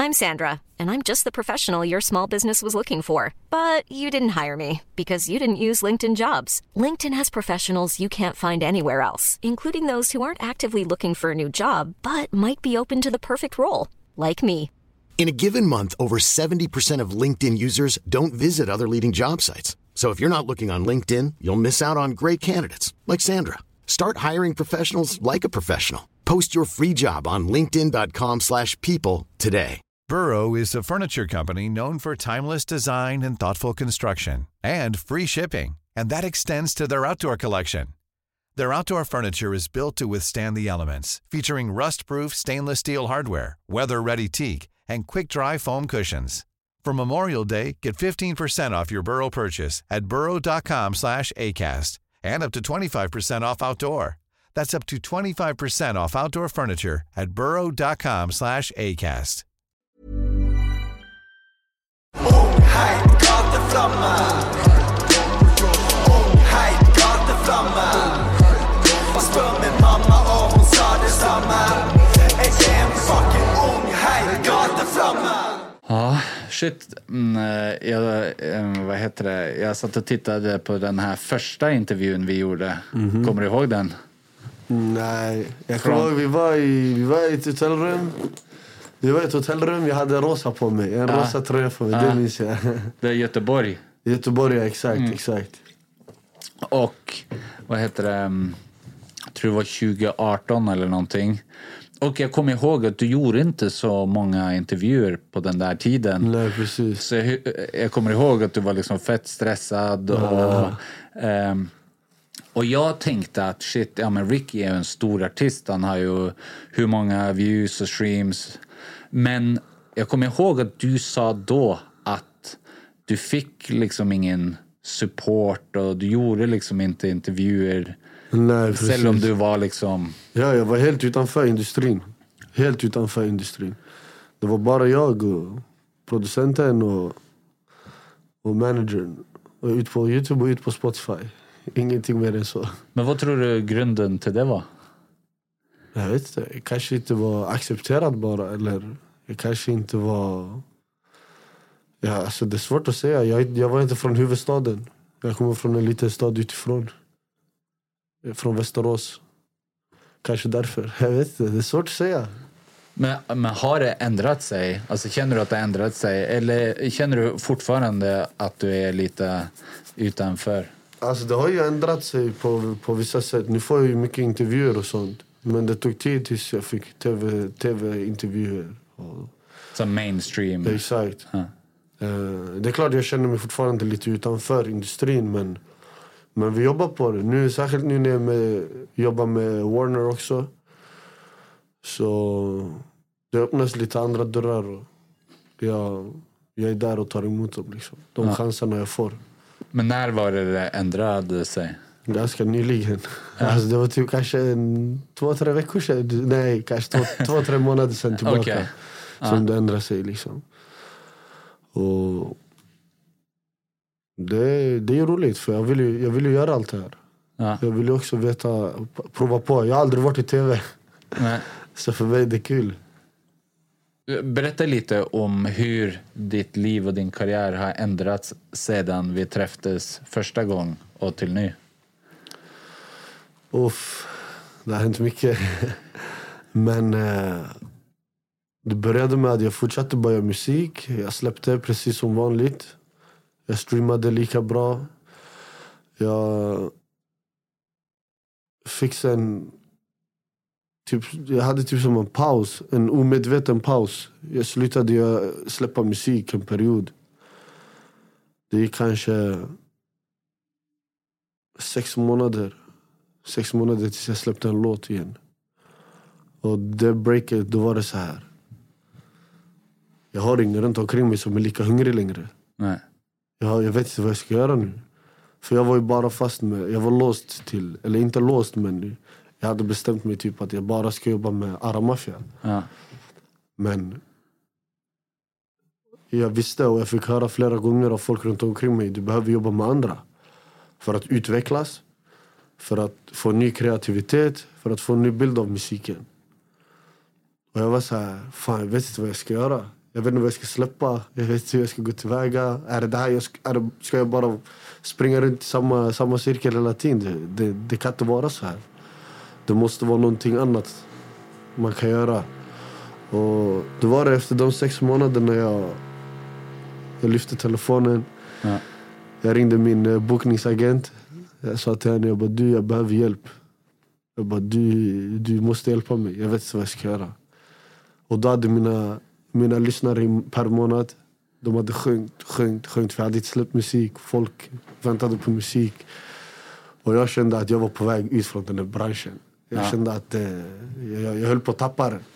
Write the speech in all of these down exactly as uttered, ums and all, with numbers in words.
I'm Sandra, and I'm just the professional your small business was looking for. But you didn't hire me because you didn't use LinkedIn Jobs. LinkedIn has professionals you can't find anywhere else, including those who aren't actively looking for a new job, but might be open to the perfect role, like me. In a given month, over seventy percent of LinkedIn users don't visit other leading job sites. So if you're not looking on LinkedIn, you'll miss out on great candidates like Sandra. Start hiring professionals like a professional. Post your free job on linkedin dot com slash people today. Burrow is a furniture company known for timeless design and thoughtful construction and free shipping, and that extends to their outdoor collection. Their outdoor furniture is built to withstand the elements, featuring rust-proof stainless steel hardware, weather-ready teak, and quick-dry foam cushions. For Memorial Day, get fifteen percent off your Burrow purchase at burrow dot com slash acast and up to twenty-five percent off outdoor. That's up to twenty-five percent off outdoor furniture at burrow dot com slash acast. Ung, heit, gateflamme. Ung, heit, gateflamme. Spør min mamma om hon sa det samma. Jag är en fucking ung, heit, gateflamme. Ja, shit. Mm, jag, vad heter det? Jag satt och tittade på den här första intervjun vi gjorde. Mm-hmm. Kommer du ihåg den? Nej, jag kommer ihåg vi var i vi var i ett hotellrum. Vi var i ett hotellrum, jag hade rosa på mig, en ja. rosa tröja på mig, ja. Det minns jag. Det är Göteborg. Göteborg, ja, exakt, mm. exakt. Och vad heter det? Jag tror det var tjugo arton eller någonting. Och jag kommer ihåg att du gjorde inte så många intervjuer på den där tiden. Nej, precis. Så jag, jag kommer ihåg att du var liksom fett stressad och ja. um, och jag tänkte att shit, ja men Ricky är en stor artist. Han har ju hur många views och streams. Men jag kommer ihåg att du sa då att du fick liksom ingen support och du gjorde liksom inte intervjuer. Nej, precis. Selv om du var liksom... Ja, jag var helt utanför industrin. Helt utanför industrin. Det var bara jag och producenten och, och managern. Och ut på YouTube och ut på Spotify. Ingenting mer än så. Men vad tror du grunden till det var? Jag vet inte. Jag kanske inte var accepterad bara. Eller jag kanske inte var... Ja, alltså det är svårt att säga. Jag, jag var inte från huvudstaden. Jag kommer från en liten stad utifrån. Från Västerås. Kanske därför. Jag vet inte. Det är svårt att säga. Men, men har det ändrat sig? Alltså känner du att det har ändrat sig? Eller känner du fortfarande att du är lite utanför? Alltså det har ju ändrat sig på, på vissa sätt. Nu får jag ju mycket intervjuer och sånt. Men det tog tid tills jag fick tv, tv-intervjuer. Och... Som mainstream? Exakt. Huh. Uh, det är klart jag känner mig fortfarande lite utanför industrin. Men, men vi jobbar på det. Nu, särskilt nu när jag med, jobbar med Warner också. Så det öppnas lite andra dörrar. Och jag, jag är där och tar emot dem. Liksom. De ja. chanserna jag får. Men när var det det ändrade sig? Ganska nyligen. Ja. Alltså det var typ kanske en, två, tre veckor sedan. Nej, kanske två, två tre månader sedan tillbaka. Okay. Som ja. det ändrade sig liksom. Och det, det är roligt för jag vill ju, jag vill ju göra allt det här. Ja. Jag vill ju också veta, prova på. Jag har aldrig varit i tv. Nej. Så för mig är det kul. Berätta lite om hur ditt liv och din karriär har ändrats sedan vi träffades första gången och till nu. Uff, det har hänt mycket. Men eh, det började med att jag fortsatte bara göra musik. Jag släppte precis som vanligt. Jag streamade lika bra. Jag fick sen... Typ, jag hade typ som en paus, en omedveten paus. Jag slutade jag släppa musik en period. Det gick kanske sex månader. Sex månader tills jag släppte en låt igen. Och det breaket, då var det så här. Jag har ingen runt omkring mig som är lika hungrig längre. Nej. Jag, jag vet inte vad jag ska göra nu. För jag var ju bara fast med, jag var låst till, eller inte låst men... Jag hade bestämt mig typ att jag bara ska jobba med Aramafia. Ja. Men jag visste och jag fick höra flera gånger av folk runt omkring mig. Du behöver jobba med andra. För att utvecklas. För att få ny kreativitet. För att få en ny bild av musiken. Och jag var så här, fan jag vet inte vad jag ska göra. Jag vet inte vad jag ska släppa. Jag vet inte hur jag ska gå tillväga. Är det det här jag ska, är det, ska jag bara springa runt i samma, samma cirkel hela tiden? Det, det, det kan inte vara så här. Det måste vara någonting annat man kan göra. Och det var det efter de sex månaderna jag, jag lyfte telefonen. Ja. Jag ringde min uh, bokningsagent. Jag sa till henne, jag bara, du, jag behöver hjälp. Jag bara, du, du måste hjälpa mig. Jag vet inte vad jag ska göra. Och då hade mina, mina lyssnare per månad, de hade sjungit, sjungit, sjungit. För jag hade inte släppt musik. Folk väntade på musik. Och jag kände att jag var på väg ut från den här branschen. Jag ja. kände att eh, jag, jag höll på att tappa den.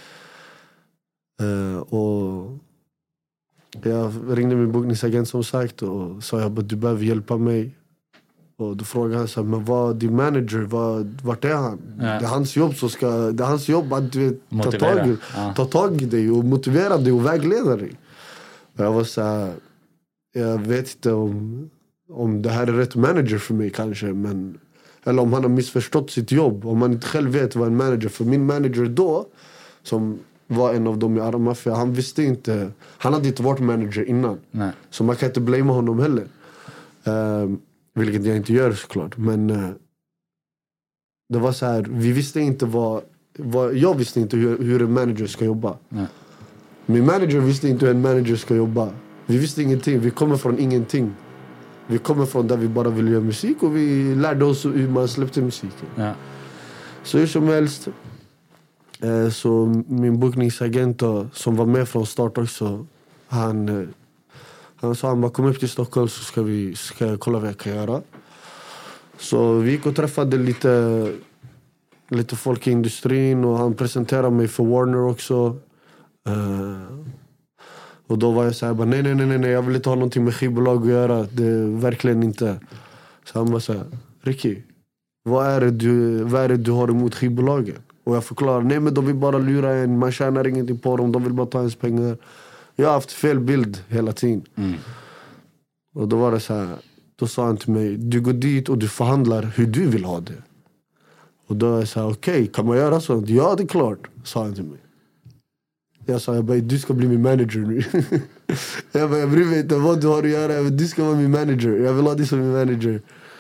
Uh, och jag ringde min bokningsagent som sagt och sa jag bara, du behöver hjälpa mig. Och då frågade han så här, men vad din manager, vad, vart är han? Ja. Det är hans jobb som ska, det är hans jobb att du vet, ta, tag i, ja. ta tag i dig och motivera dig och vägleda dig. Och jag var så här, jag vet inte om, om det här är rätt manager för mig kanske, men eller om han har missförstått sitt jobb, om man inte själv vet vad en manager, för min manager då som var en av dem i Arma, för han visste inte, han hade inte varit manager innan. Nej. Så man kan inte blamea honom heller. Um, vilket jag inte gör såklart. Men uh, det var så här, vi visste inte vad, vad jag visste inte hur, hur en manager ska jobba. Nej. Min manager visste inte hur en manager ska jobba. Vi visste ingenting, vi kommer från ingenting. Vi kommer från där vi bara ville göra musik och vi lärde oss hur man släppte musiken. Ja. Så hur som helst. Så min bokningsagent då, som var med från start också, han, han sa han bara, kom upp till Stockholm så ska vi ska jag kolla vad jag kan göra. Så vi gick och träffade lite, lite folk i industrin och han presenterade mig för Warner också. Uh, och då var jag så här, bara, nej, nej, nej, nej, jag vill inte ha någonting med skivbolag att göra. Det är verkligen inte. Så han bara så här, Ricky, vad är det du, vad är det du har emot skivbolagen? Och jag förklarar, nej men de vill bara lura en, man tjänar ingenting på dem, de vill bara ta ens pengar. Jag har haft fel bild hela tiden. Mm. Och då var det så här, då sa han till mig, du går dit och du förhandlar hur du vill ha det. Och då är jag så här, okej, okay, kan man göra sånt? Ja, det är klart, sa han till mig. Jag sa, jag bara, du ska bli min manager nu. jag bara, jag bryr mig inte vad du har att göra, du ska vara min manager. Jag vill ha dig som min manager.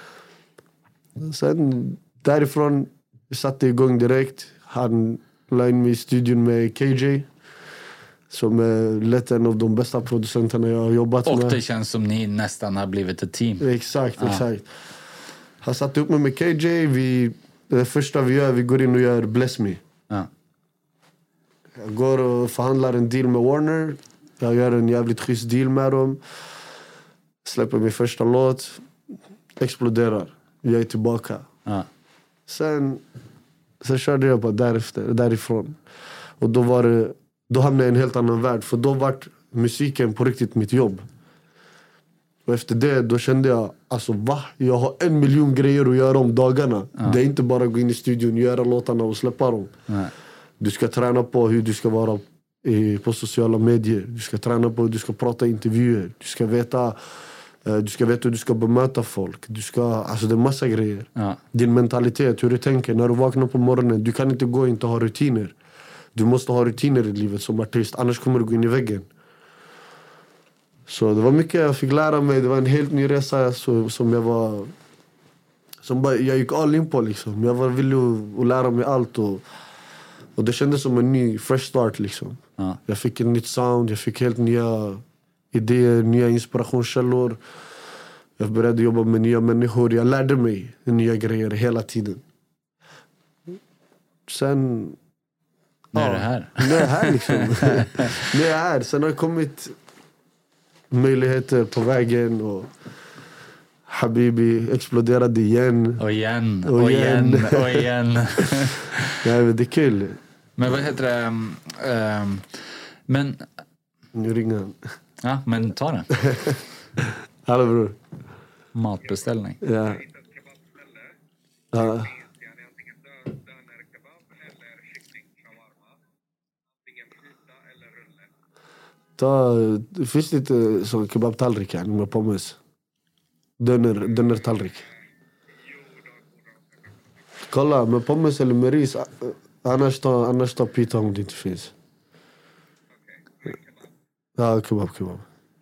Sen därifrån vi satte igång direkt. Han la in mig i studion med K J. Som är lätt en av de bästa producenterna jag har jobbat och med. Och det känns som ni nästan har blivit ett team. Exakt, ah. exakt. Han satte upp mig med K J. Vi, det första vi gör, vi går in och gör Bless Me. Ah. Jag går och förhandlar en deal med Warner. Jag gör en jävligt schysst deal med dem. Släpper min första låt. Exploderar. Jag är tillbaka. Ah. Sen, sen körde jag bara därefter, därifrån. Och då var det, då hamnade jag i en helt annan värld. För då var musiken på riktigt mitt jobb. Och efter det, då kände jag, alltså va? Jag har en miljon grejer att göra om dagarna. Ja. Det är inte bara att gå in i studion, göra låtarna och släppa dem. Nej. Du ska träna på hur du ska vara i, på sociala medier. Du ska träna på hur du ska prata i intervjuer. Du ska veta... Du ska veta hur du ska bemöta folk. Du ska, alltså det är massa grejer. Ja. Din mentalitet, hur du tänker. När du vaknar på morgonen, du kan inte gå och inte ha rutiner. Du måste ha rutiner i livet som artist. Annars kommer du gå in i väggen. Så det var mycket jag fick lära mig. Det var en helt ny resa så, som jag var... Som bara, jag gick all in på liksom. Jag var villig att, att lära mig allt. Och, och det kändes som en ny, fresh start liksom. Ja. Jag fick ett nytt sound. Jag fick helt nya... idéer, nya inspirationskällor. Jag började jobba med nya människor. Jag lärde mig nya grejer hela tiden. Sen... Nu är ja, det här. Nu är det här liksom. Nu är det här. Sen har det kommit möjligheter på vägen och Habibi exploderade igen. Och igen, och, och igen, igen, och igen. Nej, men det är kul. Men vad heter det? Um, um, men... Nu ringer han. Ja, men ta den. Hallå bror. Matbeställning. Ja. Ja. Ta, det finns lite sån kebab-tallrik här med pommes. Döner, döner-tallrik. Kolla, med pommes eller med ris. Annars ta, annars ta pita om det inte finns. Ja, kebab, kebab.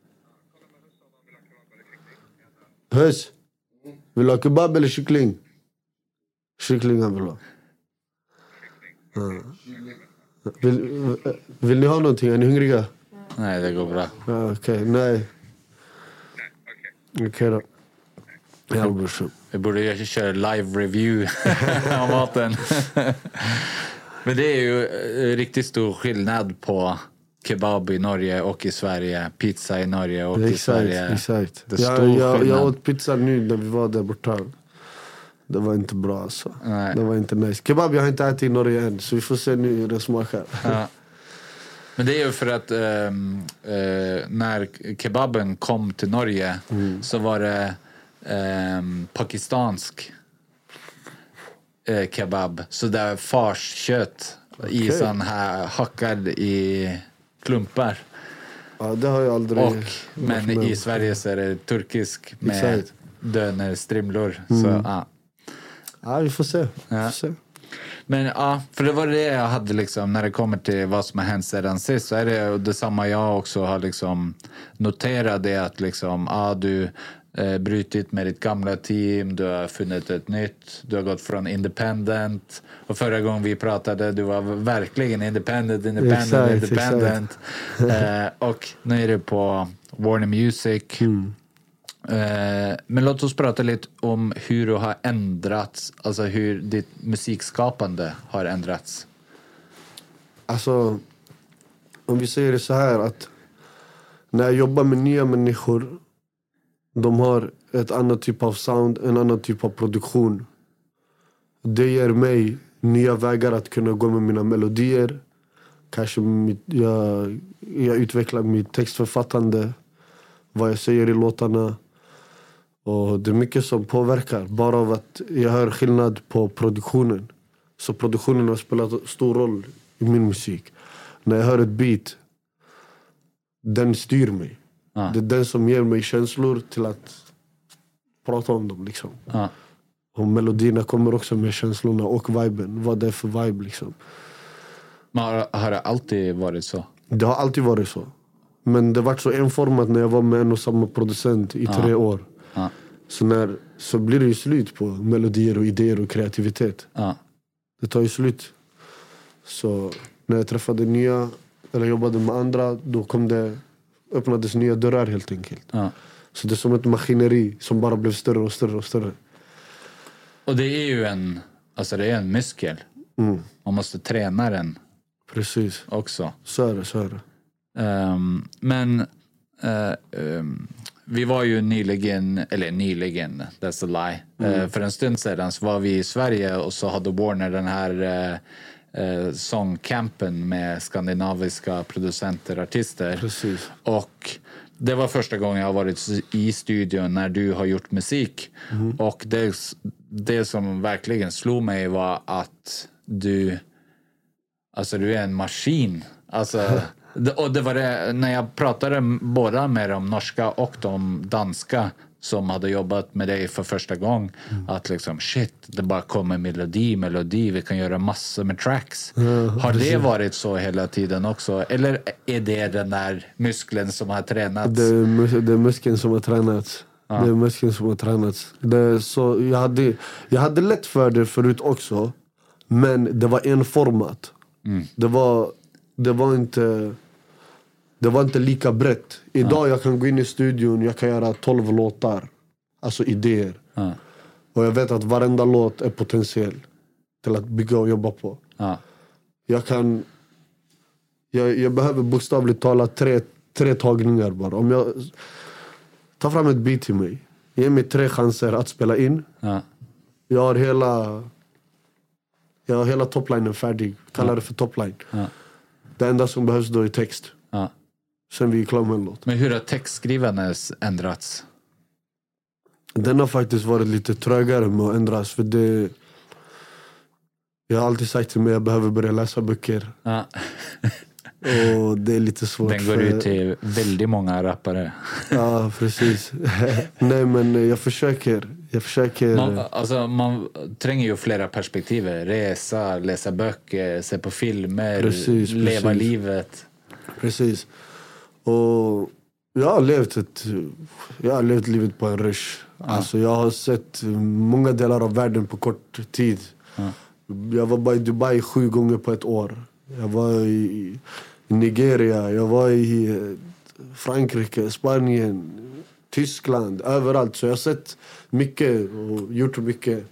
Hörs. Vill du ha kebab eller kyckling? Kyckling han vill ha. Ja. Vill, vill ni ha någonting? Är ni hungriga? Nej, det går bra. Ja, okej, okay. Nej. Okej okay, då. Ja, brorsan. Vi borde ju köra live review av maten. Men det är ju riktigt stor skillnad på kebab i Norge och i Sverige. Pizza i Norge och exakt, i Sverige. Exakt. Det är jag, stor jag, skillnad. jag åt pizza nu när vi var där borta. Det var inte bra alltså. Nej. Det var inte nice. Kebab jag har inte ätit i Norge än. Så vi får se nu hur det smakar. Ja. Men det är ju för att um, uh, när kebaben kom till Norge mm. så var det um, pakistansk uh, kebab. Så det är farskött okay. i sån här hackad i klumpar. Ja, det har jag aldrig. Och, men med. I Sverige så är det turkisk med exakt. Dönerstrimlor. Mm. Så ja. Ja, vi får se. Vi ja. får se. Men ja, för det var det jag hade liksom, när det kommer till vad som har hänt sedan sist, så är det detsamma jag också har liksom noterat det att liksom, ja, du eh, brutit med ditt gamla team, du har funnit ett nytt, du har gått från independent, och förra gången vi pratade, du var verkligen independent, independent, exakt, independent. Eh, och nu är du på Warner Music. Mm. Eh, men låt oss prata lite om hur du har ändrats, alltså hur ditt musikskapande har ändrats. Alltså, om vi säger det så här att när jag jobbar med nya människor, de har ett annat typ av sound, en annan typ av produktion. Det ger mig nya vägar att kunna gå med mina melodier. Kanske mitt, jag, jag utvecklar mitt textförfattande, vad jag säger i låtarna. Och det är mycket som påverkar, bara av att jag hör skillnad på produktionen. Så produktionen har spelat stor roll i min musik. När jag hör ett beat, den styr mig. Ah. Det är den som ger mig känslor till att prata om dem liksom. Ah. Och melodierna kommer också med känslorna och viben. Vad det är för vibe liksom. Men har, har det alltid varit så? Det har alltid varit så. Men det var så enformat när jag var med en och samma producent i ah. tre år. Ah. Så, när, så blir det ju slut på melodier och idéer och kreativitet. Ah. Det tar ju slut. Så när jag träffade nya, eller jobbade med andra, då kom det, öppnades nya dörrar helt enkelt. Ah. Så det är som ett maskineri som bara blev större och större och större. Och det är ju en, alltså det är en muskel. Mm. Man måste träna den. Precis. Också. Så är det, så är det. Um, men uh, um, vi var ju nyligen, eller nyligen, that's a lie. Mm. Uh, för en stund sedan så var vi i Sverige och så hade Warner den här uh, uh, sångcampen med skandinaviska producenter, artister. Precis. Och det var första gången jag har varit i studion när du har gjort musik. Mm. Och det, det som verkligen slog mig var att du, alltså du är en maskin. Alltså, och det var det, när jag pratade båda med de norska och de danska som hade jobbat med dig för första gången. Mm. Att liksom, shit, det bara kommer melodi, melodi. Vi kan göra massor med tracks. Mm, har det precis. Varit så hela tiden också? Eller är det den där muskeln som har tränats? Det är, mus- det är muskeln som har tränats. Ja. Det är muskeln som har tränats. Det är så, jag, hade, jag hade lätt för det förut också. Men det var enformat. Mm. Det var, det var inte... Det var inte lika brett. Idag ja. Jag kan gå in i studion, jag kan göra tolv låtar. Alltså idéer. Ja. Och jag vet att varenda låt är potentiell till att bygga och jobba på. Ja. Jag kan... Jag, jag behöver bokstavligt talat tre, tre tagningar bara. Om jag tar fram ett beat till mig, ge mig tre chanser att spela in. Ja. Jag har hela... Jag har hela toplinen färdig. Kallar ja. Det för topline. Ja. Det enda som behövs då är text. Ja. Sen vi är klara med en låt. Men hur har textskrivandet ändrats? Den har faktiskt varit lite trögare med att ändras. För det... Jag har alltid sagt till mig att jag behöver börja läsa böcker. Ja. Och det är lite svårt. Den går för... ut till väldigt många rappare. Ja, precis. Nej, men jag försöker. Jag försöker... Man, alltså, man tränger ju flera perspektiv. Resa, läsa böcker, se på filmer, precis, leva precis. livet. Precis. Och jag har levt ett, jag har levt livet på en rush. Ja. Alltså jag har sett många delar av världen på kort tid. Ja. Jag var bara i Dubai sju gånger på ett år. Jag var i, i Nigeria, jag var i Frankrike, Spanien, Tyskland, överallt. Så jag har sett mycket och gjort mycket.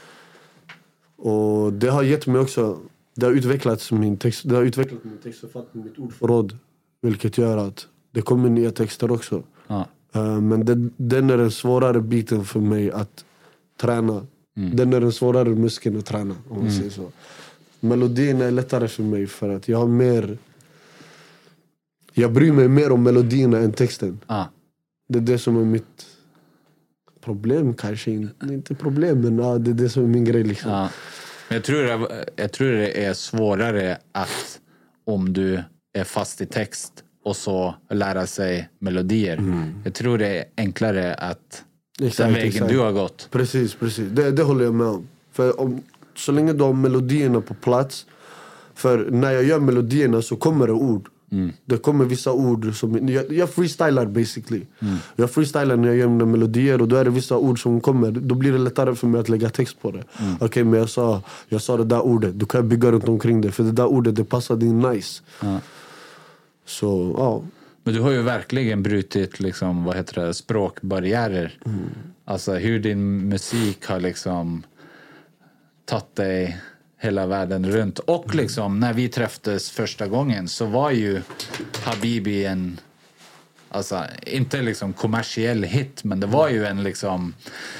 Och det har gett mig också, det har utvecklat min text, det har utvecklat min textförfattning, mitt ordförråd. Vilket gör att det kommer nya texter också. Ja. Uh, men det, den är den svårare biten för mig att träna. Mm. Den är den svårare muskeln att träna, om man mm. säger så. Melodin är lättare för mig för att jag har mer... Jag bryr mig mer om melodierna än texten. Ah. Det är det som är mitt problem kanske. Inte, inte problem, men ja, det är det som är min grej liksom. Ah. Men jag tror, det, jag tror det är svårare att om du är fast i text och så lära sig melodier. Mm. Jag tror det är enklare att exakt, den vägen exakt. Du har gått. Precis, precis. Det, det håller jag med om. För om, så länge du har melodierna på plats. För när jag gör melodierna så kommer det ord. Mm. Det kommer vissa ord som... Jag, jag freestylar basically. Mm. Jag freestylar när jag gör mina melodier. Och då är det vissa ord som kommer. Då blir det lättare för mig att lägga text på det. Mm. Okej, okay, men jag sa, jag sa det där ordet. Du kan bygga runt omkring det. För det där ordet, det passar din nice. Mm. Så, ja. Men du har ju verkligen brutit liksom, vad heter det, språkbarriärer. Mm. Alltså hur din musik har liksom tagit dig hela världen runt. Och liksom när vi träffades första gången så var ju Habibi en, alltså inte liksom kommersiell hit, men det var ju en liksom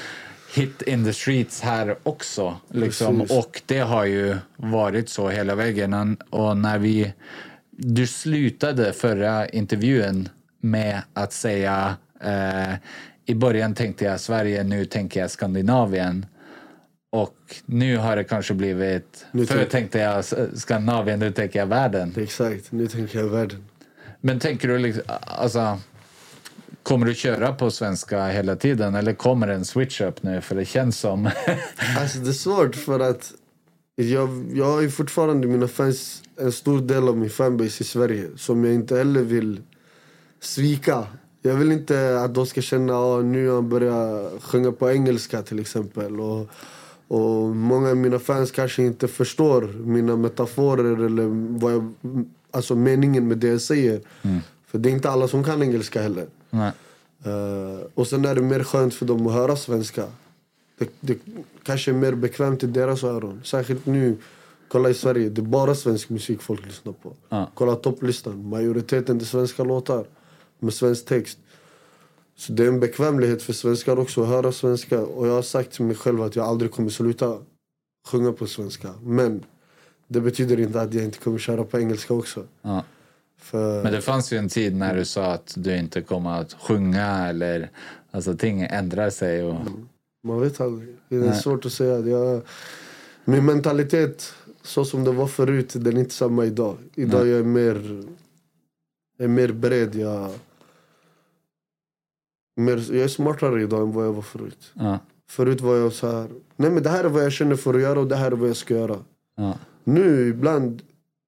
hit in the streets här också. Liksom. Och det har ju varit så hela vägen. Och när vi... Du slutade förra intervjun med att säga eh, i början tänkte jag Sverige, nu tänker jag Skandinavien. Och nu har det kanske blivit... Nu förr tänk... tänkte jag Skandinavien, nu tänker jag världen. Exakt, nu tänker jag världen. Men tänker du liksom... Alltså, kommer du köra på svenska hela tiden? Eller kommer det en switch up nu? För det känns som... Alltså det är svårt för att... Jag, jag har ju fortfarande mina fans, en stor del av min fanbase i Sverige som jag inte heller vill svika. Jag vill inte att de ska känna att nu han börjar sjunga på engelska till exempel. Och, och många av mina fans kanske inte förstår mina metaforer eller vad jag, alltså meningen med det jag säger. Mm. För det är inte alla som kan engelska heller. Nej. Uh, och sen är det mer skönt för dem att höra svenska. Det, det kanske är mer bekvämt i deras öron. Särskilt nu, kolla i Sverige, det är bara svensk musik folk lyssnar på. Ah. Kolla topplistan, majoriteten är svenska låtar med svensk text. Så det är en bekvämlighet för svenskar också att höra svenska. Och jag har sagt till mig själv att jag aldrig kommer sluta sjunga på svenska. Men det betyder inte att jag inte kommer köra på engelska också. Ah. För... Men det fanns ju en tid när du sa att du inte kommer att sjunga eller alltså ting ändrar sig och... Mm. Man vet aldrig. Det är Nej. svårt att säga. Jag, min mentalitet, så som det var förut, den är inte samma idag. Idag Nej. jag är mer, är mer beredd. Jag, mer, jag är smartare idag än vad jag var förut. Ja. Förut var jag så här, nej men det här är vad jag känner för att göra och det här är vad jag ska göra. Ja. Nu ibland,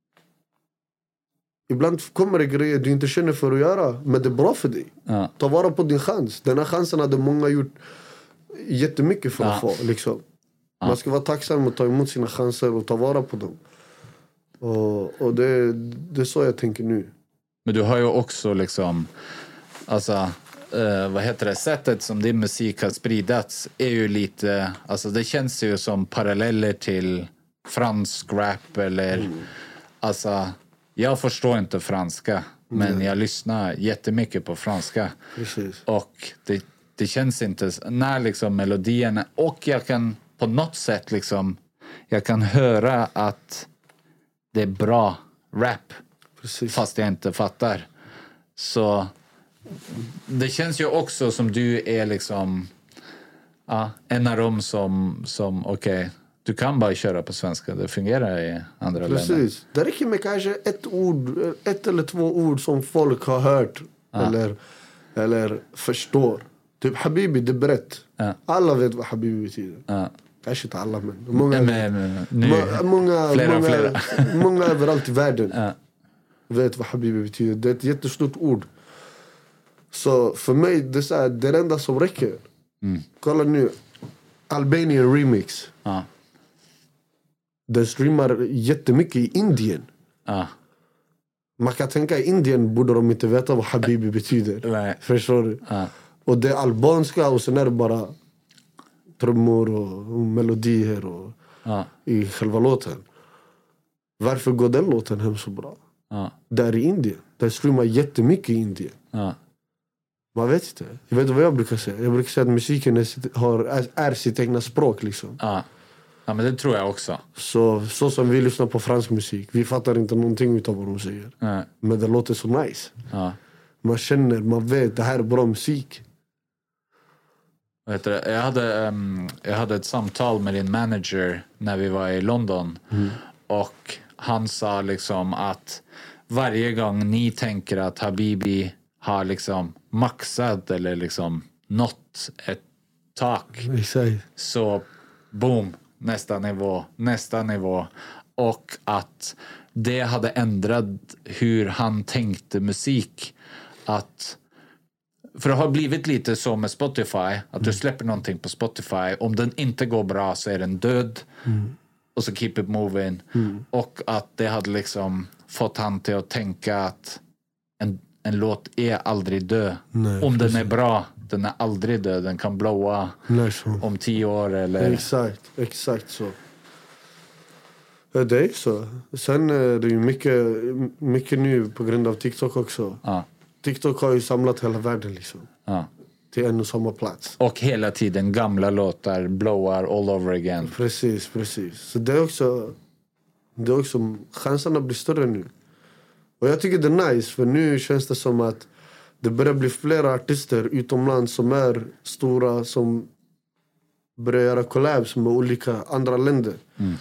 ibland kommer det grejer du inte känner för att göra, men det är bra för dig. Ja. Ta vara på din chans. Den här chansen hade många gjort jättemycket för att ja. få liksom. Ja. Man ska vara tacksam och ta emot sina chanser och ta vara på dem. Och, och det, det är så jag tänker nu. Men du har ju också liksom alltså eh, vad heter det, sättet som din musik har spridats är ju lite, alltså det känns ju som paralleller till fransk rap eller mm. alltså jag förstår inte franska men mm. jag lyssnar jättemycket på franska. Precis. Och det Det känns inte när liksom melodierna och jag kan på något sätt liksom jag kan höra att det är bra rap. Precis. Fast jag inte fattar. Så det känns ju också som du är liksom ja, en av dem som, som okej, okay, du kan bara köra på svenska. Det fungerar i andra Precis. länder. Precis. Det räcker med kanske ett ord, ett eller två ord som folk har hört ja. eller, eller förstår. Typ Habibi, det är brett. Ja. Alla vet vad Habibi betyder. Ja. Kanske inte alla, men många, men, men, nu, må, många, flera, många, flera. många överallt i världen ja. vet vad Habibi betyder. Det är ett jättestort ord. Så för mig, det är, så här, det är det enda som räcker. Mm. Kolla nu. Albanian Remix. Ja. Den streamar jättemycket i Indien. Ja. Man kan tänka i Indien borde de inte veta vad Habibi betyder. Nej. Förstår du? Ja. Och det är albanska och sen är det bara trummor och, och melodier och, Ja. i själva låten. Varför går den låten hem så bra? Ja. Där i Indien. Den streamar jättemycket i Indien. Ja. Man vet inte. Jag vet vad jag brukar säga. Jag brukar säga att musiken är sitt, har, är, är sitt egna språk liksom. Ja. Ja, men det tror jag också. Så, så som vi lyssnar på fransk musik. Vi fattar inte någonting utav vad de säger. Nej. Men det låter så nice. Ja. Man känner, man vet, det här är bra musik. Vad heter det? Jag hade, um, jag hade ett samtal med din manager när vi var i London. Mm. Och han sa liksom att varje gång ni tänker att Habibi har liksom maxat eller liksom nått ett tak. Exakt. Så boom, nästa nivå, nästa nivå. Och att det hade ändrat hur han tänkte musik. Att, för det har blivit lite så med Spotify, att mm. du släpper någonting på Spotify. Om den inte går bra så är den död. Mm. Och så keep it moving. Mm. Och att det hade liksom fått han till att tänka att en, en låt är aldrig död. Nej, om precis. den är bra, den är aldrig död. Den kan blåa om tio år eller... Exakt, exakt så. Ja, det är så. Sen är det ju mycket, mycket nu på grund av TikTok också. Ja. TikTok har ju samlat hela världen liksom. Ja. Till en och samma plats. Och hela tiden gamla låtar blowar all over again. Precis, precis. Så det är också, det är också chanserna blir större nu. Och jag tycker det är nice, för nu känns det som att det börjar bli flera artister utomlands som är stora, som börjar göra collabs med olika andra länder. Mm.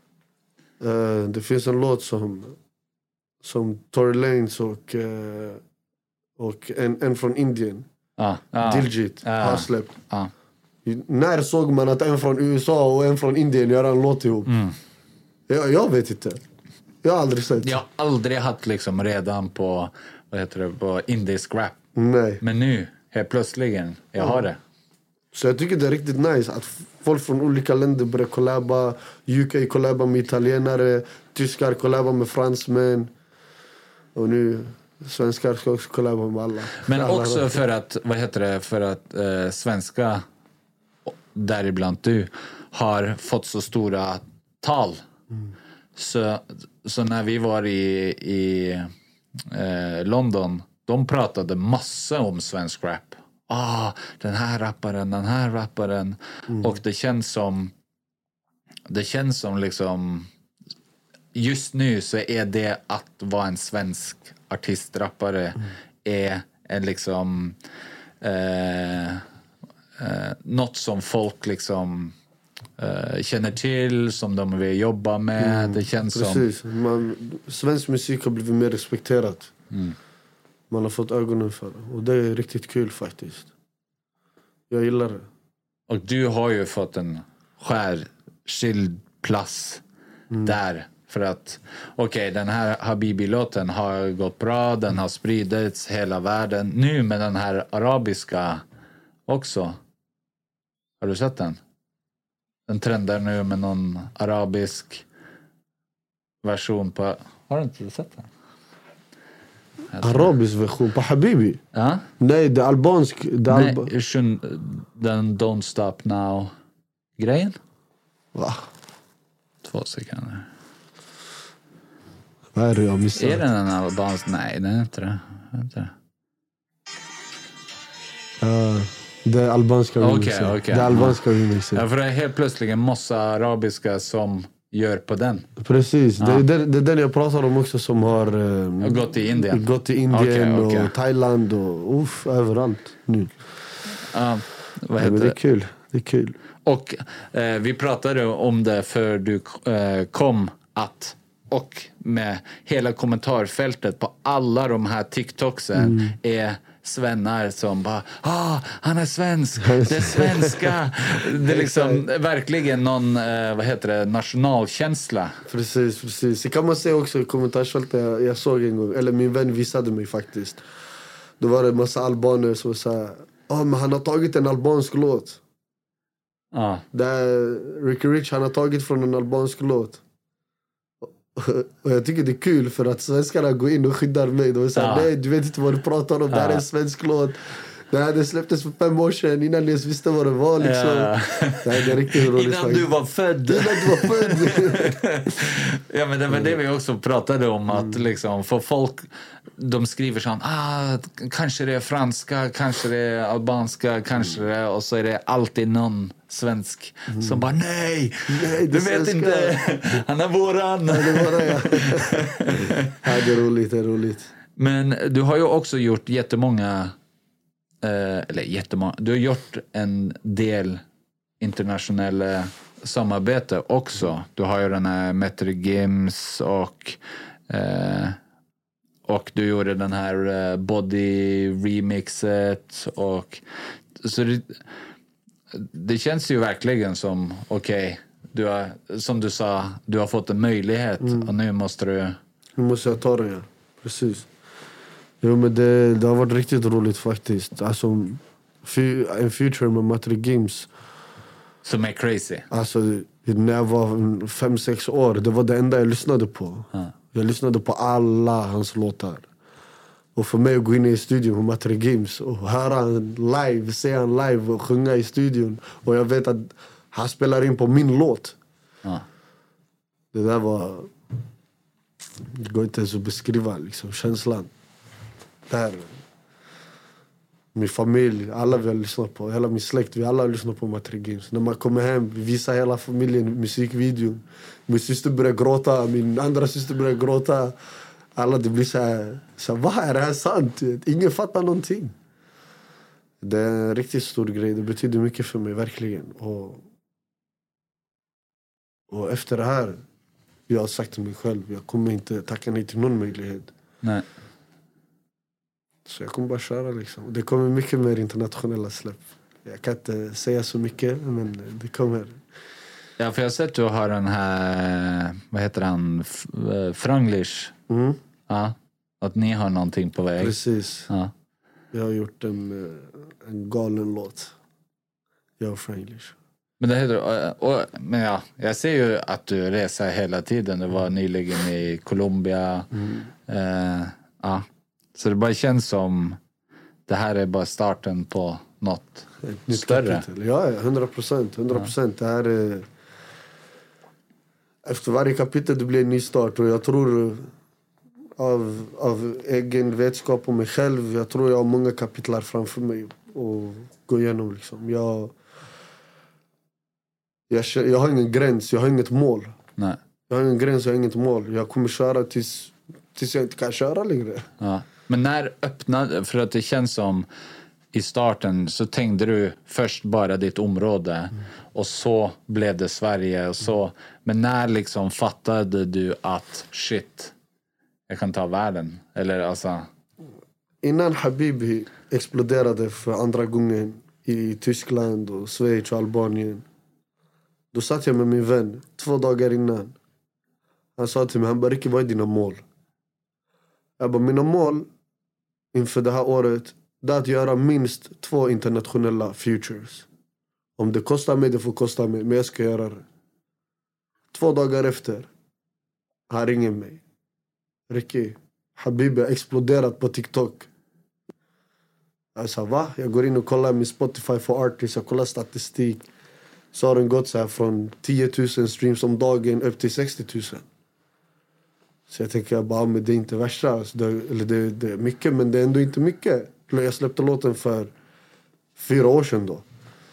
Uh, det finns en låt som som Tory Lanez och uh, och en, en från Indien. Ah, ah, Diljit ah, har släppt. Ah. När såg man att en från U S A och en från Indien gör en låt ihop? Mm. Jag, jag vet inte. Jag har aldrig sett. Jag har aldrig haft liksom redan på, vad heter det, på indisk rap. Nej. Men nu, helt plötsligt, jag ja. har det. Så jag tycker det är riktigt nice att folk från olika länder börjar kollaba. U K kollaba med italienare, tyskar kollaba med fransmän. Och nu svenskar ska också kollaba med alla. Men alla också för att, vad heter det, för att eh, svenska, däribland du, har fått så stora tal. Mm. Så, så när vi var i, i eh, London, de pratade massa om svensk rap. Ah, den här rapparen, den här rapparen. Mm. Och det känns som, det känns som liksom, just nu så är det att vara en svensk artistrappare mm. är en liksom eh, eh, något som folk liksom Uh, känner till, som de vill jobba med. Mm, det känns precis. som... Man, svensk musik har blivit mer respekterat. Mm. Man har fått ögonen för det. Och det är riktigt kul faktiskt. Jag gillar det. Och du har ju fått en skärskild plats mm. där. För att, okej, okay, den här Habibi-låten har gått bra. Den har spridits hela världen. Nu med den här arabiska också. Har du sett den? Den trendar nu med någon arabisk version på... Har du inte sett den? Arabisk version på Habibi? Ja? Nej, det är albansk. Det är Nej, alba... den Don't Stop Now-grejen. Va? Två sekunder. Vad är det jag missar? Är den en albansk? Nej, den är inte det. Inte det. Uh. Det är albanska remixer. Okay, okay. Det är albanska remixer. Ja, för det är helt plötsligt en massa arabiska som gör på den. Precis. Ja. Det, är, det, det är den jag pratar om också som har um, gått till Indien. Gått till Indien okay, okay. och Thailand och uff, överallt nu. Ja, vad heter ja, men det är kul. Det är kul. Och eh, vi pratade om det för du eh, kom att och med hela kommentarfältet på alla de här TikToksen mm. är svennar som bara, ah, han är svensk, det är svenska. Det är liksom verkligen någon, eh, vad heter det, nationalkänsla. Precis, precis. Det kan man se också i kommentarsfältet jag, jag såg en gång, eller min vän visade mig faktiskt. Då var det en massa albaner som sa, ja ah, men han har tagit en albansk låt. Ja. Där Ricky Rich, han har tagit från en albansk låt. Och jag tycker det är kul för att svenskarna går in och skyddar mig. De säger, ja. nej du vet inte vad du pratar om, ja. det här är en svensk låt. Det här det släpptes för fem år sedan innan ni ens visste vad det var liksom. Ja. Det är riktigt roligt. Innan faktiskt. Du var född. Innan du var född. Ja men det var det vi också pratade om, att liksom för folk, de skriver sån, ah, kanske det är franska, kanske det är albanska, kanske det är, och så är det alltid någon svensk mm. som bara, nej, nej du vet svenska. Inte, han är våran. Ja, det, var det, ja. Ja, det är roligt, det är roligt. Men du har ju också gjort jättemånga, eh, eller jättemånga, du har gjort en del internationella samarbete också. Du har ju den här Metro Games och eh, och du gjorde den här Body remixet och så det, det känns ju verkligen som okej, okay, du har, som du sa, du har fått en möjlighet mm. och nu måste du... Nu måste jag ta den, ja. Precis. Jo, men det, det har varit riktigt roligt faktiskt. Alltså, en feature med Metro Games. Som är crazy. Alltså, när jag var fem, sex år, det var det enda jag lyssnade på. Ja. Jag lyssnade på alla hans låtar. Och för mig att gå in i studion på Metro Games och höra han live, se han live och sjunga i studion. Och jag vet att han spelar in på min låt. Ja. Det där var... Det går inte ens att beskriva liksom, känslan. Där. Min familj, alla vi har lyssnat på, hela min släkt, vi alla har lyssnat på Metro Games. När man kommer hem, vi visar hela familjen musikvideon. Min syster börjar gråta, min andra syster börjar gråta. Alla, det blir så här, så här, vad är det här sant? Ingen fattar någonting. Det är en riktigt stor grej, det betyder mycket för mig, verkligen. Och, och efter det här, jag har sagt till mig själv, jag kommer inte tacka nej till någon möjlighet. Nej. Så jag kommer bara köra liksom. Det kommer mycket mer internationella släpp. Jag kan inte säga så mycket, men det kommer. Ja, för jag har sett att du har den här, vad heter han, Franglish. Mm. Ja, att ni har någonting på väg. Precis. Ja. Jag har gjort en, en galen låt. Jag och Franglish. Men det heter, och, och, men ja, jag ser ju att du reser hela tiden. Du var nyligen i Colombia. Mm. Eh, ja. Så det bara känns som det här är bara starten på något större. Kapitel. Ja, hundra procent. Hundra procent. Det här är... Efter varje kapitel det blir en ny start. Och jag tror av, av egen vetskap om mig själv. Jag tror jag har många kapitlar framför mig och gå igenom liksom. Jag, jag, jag har ingen gräns. Jag har inget mål. Nej. Jag har ingen gräns. Jag har inget mål. Jag kommer köra tills, tills jag inte kan köra längre. Ja. Men när öppnade, för att det känns som i starten så tänkte du först bara ditt område mm. och så blev det Sverige och så. Mm. Men när liksom fattade du att shit, jag kan ta världen? Eller alltså... Innan Habibi exploderade för andra gången i Tyskland och Schweiz och Albanien, då satt jag med min vän två dagar innan. Han sa till mig, han bara, Ricky, vad är dina mål? Jag bara, mina mål inför det här året det är att göra minst två internationella features. Om det kostar mig, det får kosta mig, men jag ska göra det. Två dagar efter, han ringer mig. Ricky, Habibi har exploderat på TikTok. Jag sa, va? Jag går in och kollar min Spotify for Artists, jag kollar statistik. Så har den gått så här från tio tusen streams om dagen upp till sextio tusen. Så jag tänker bara, men det är inte värsta. Alltså det, eller det, det är mycket, men det är ändå inte mycket. Jag släppte låten för fyra år sedan då.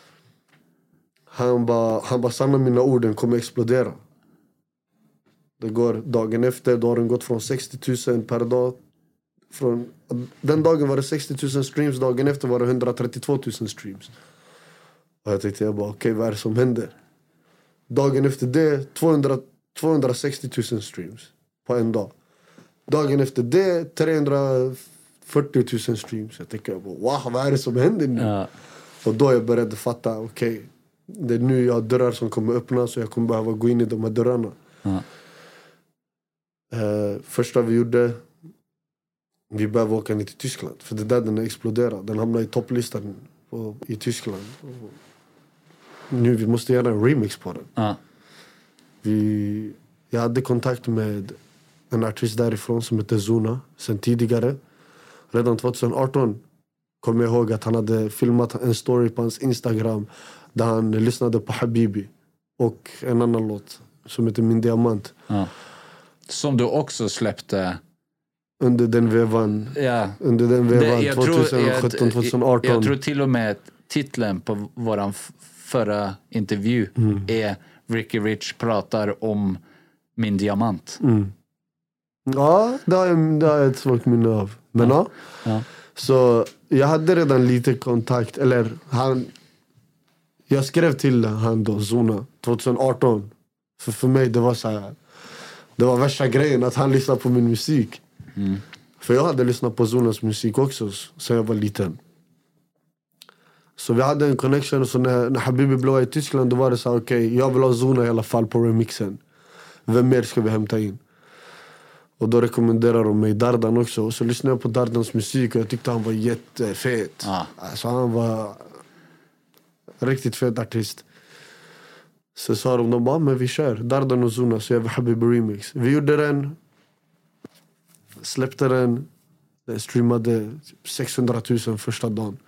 Han bara, han bara sanna mina ord, den kommer explodera. Det går dagen efter, då har den gått från sextio tusen per dag. Från, den dagen var det sextio tusen streams, dagen efter var det hundratrettiotvå tusen streams. Och jag tänkte, jag bara, okej, okay, vad är det som händer? Dagen efter det, tvåhundra, tvåhundrasextio tusen streams på en dag. Dagen efter det, trehundrafyrtio tusen streams. Jag tänker, wow, vad är det som händer nu? Ja. Och då jag började fatta, okej, okay, det är nu jag har dörrar som kommer öppna, så jag kommer behöva gå in i de här dörrarna. Ja. Uh, första vi gjorde, vi behöver åka ner till Tyskland. För det där den exploderar. Den hamnar i topplistan på, i Tyskland. Och nu vi måste göra en remix på den. Ja. Vi, jag hade kontakt med en artist därifrån som heter Zuna sen tidigare. Redan tjugo arton kom jag ihåg att han hade filmat en story på hans Instagram där han lyssnade på Habibi och en annan låt som heter Min Diamant. Ja. Som du också släppte under den vevan. Ja. Under den vevan tjugo sjutton tjugo arton. Jag tror till och med titeln på våran f- förra intervju mm. är Ricky Rich pratar om Min Diamant. Mm. Ja, det har jag, det har jag ett svårt minne av. Men ja. Ja. Ja. Så jag hade redan lite kontakt. Eller han... Jag skrev till han då, Zuna, tjugo arton. För för mig det var så här... Det var värsta grejen att han lyssnade på min musik. Mm. För jag hade lyssnat på Zunas musik också sen jag var liten. Så vi hade en connection. Så när, när Habibi blev i Tyskland, då var det så här: okej, okay, jag vill ha Zuna i alla fall på remixen. Vem mer ska vi hämta in? Och då rekommenderar de mig Dardan också. Och så lyssnade jag på Dardans musik och jag tyckte han var jättefet. Ah. Alltså han var riktigt fet artist. Så sa de, de bara, men vi kör Dardan och Zuna, så jag vill Habibi remix. Vi gjorde den, släppte den, streamade sexhundratusen första dagen.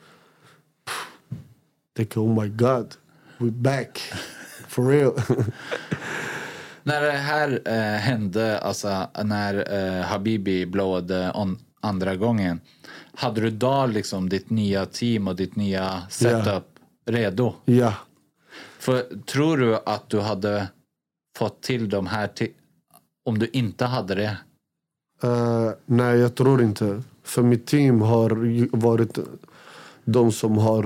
Tänkte, oh my god, we're back. For real. När det här eh, hände, alltså när eh, Habibi blowade on andra gången, hade du då liksom ditt nya team och ditt nya setup yeah. redo? Ja. Yeah. För tror du att du hade fått till de här t- om du inte hade det? Uh, nej, jag tror inte. För mitt team har varit de som har...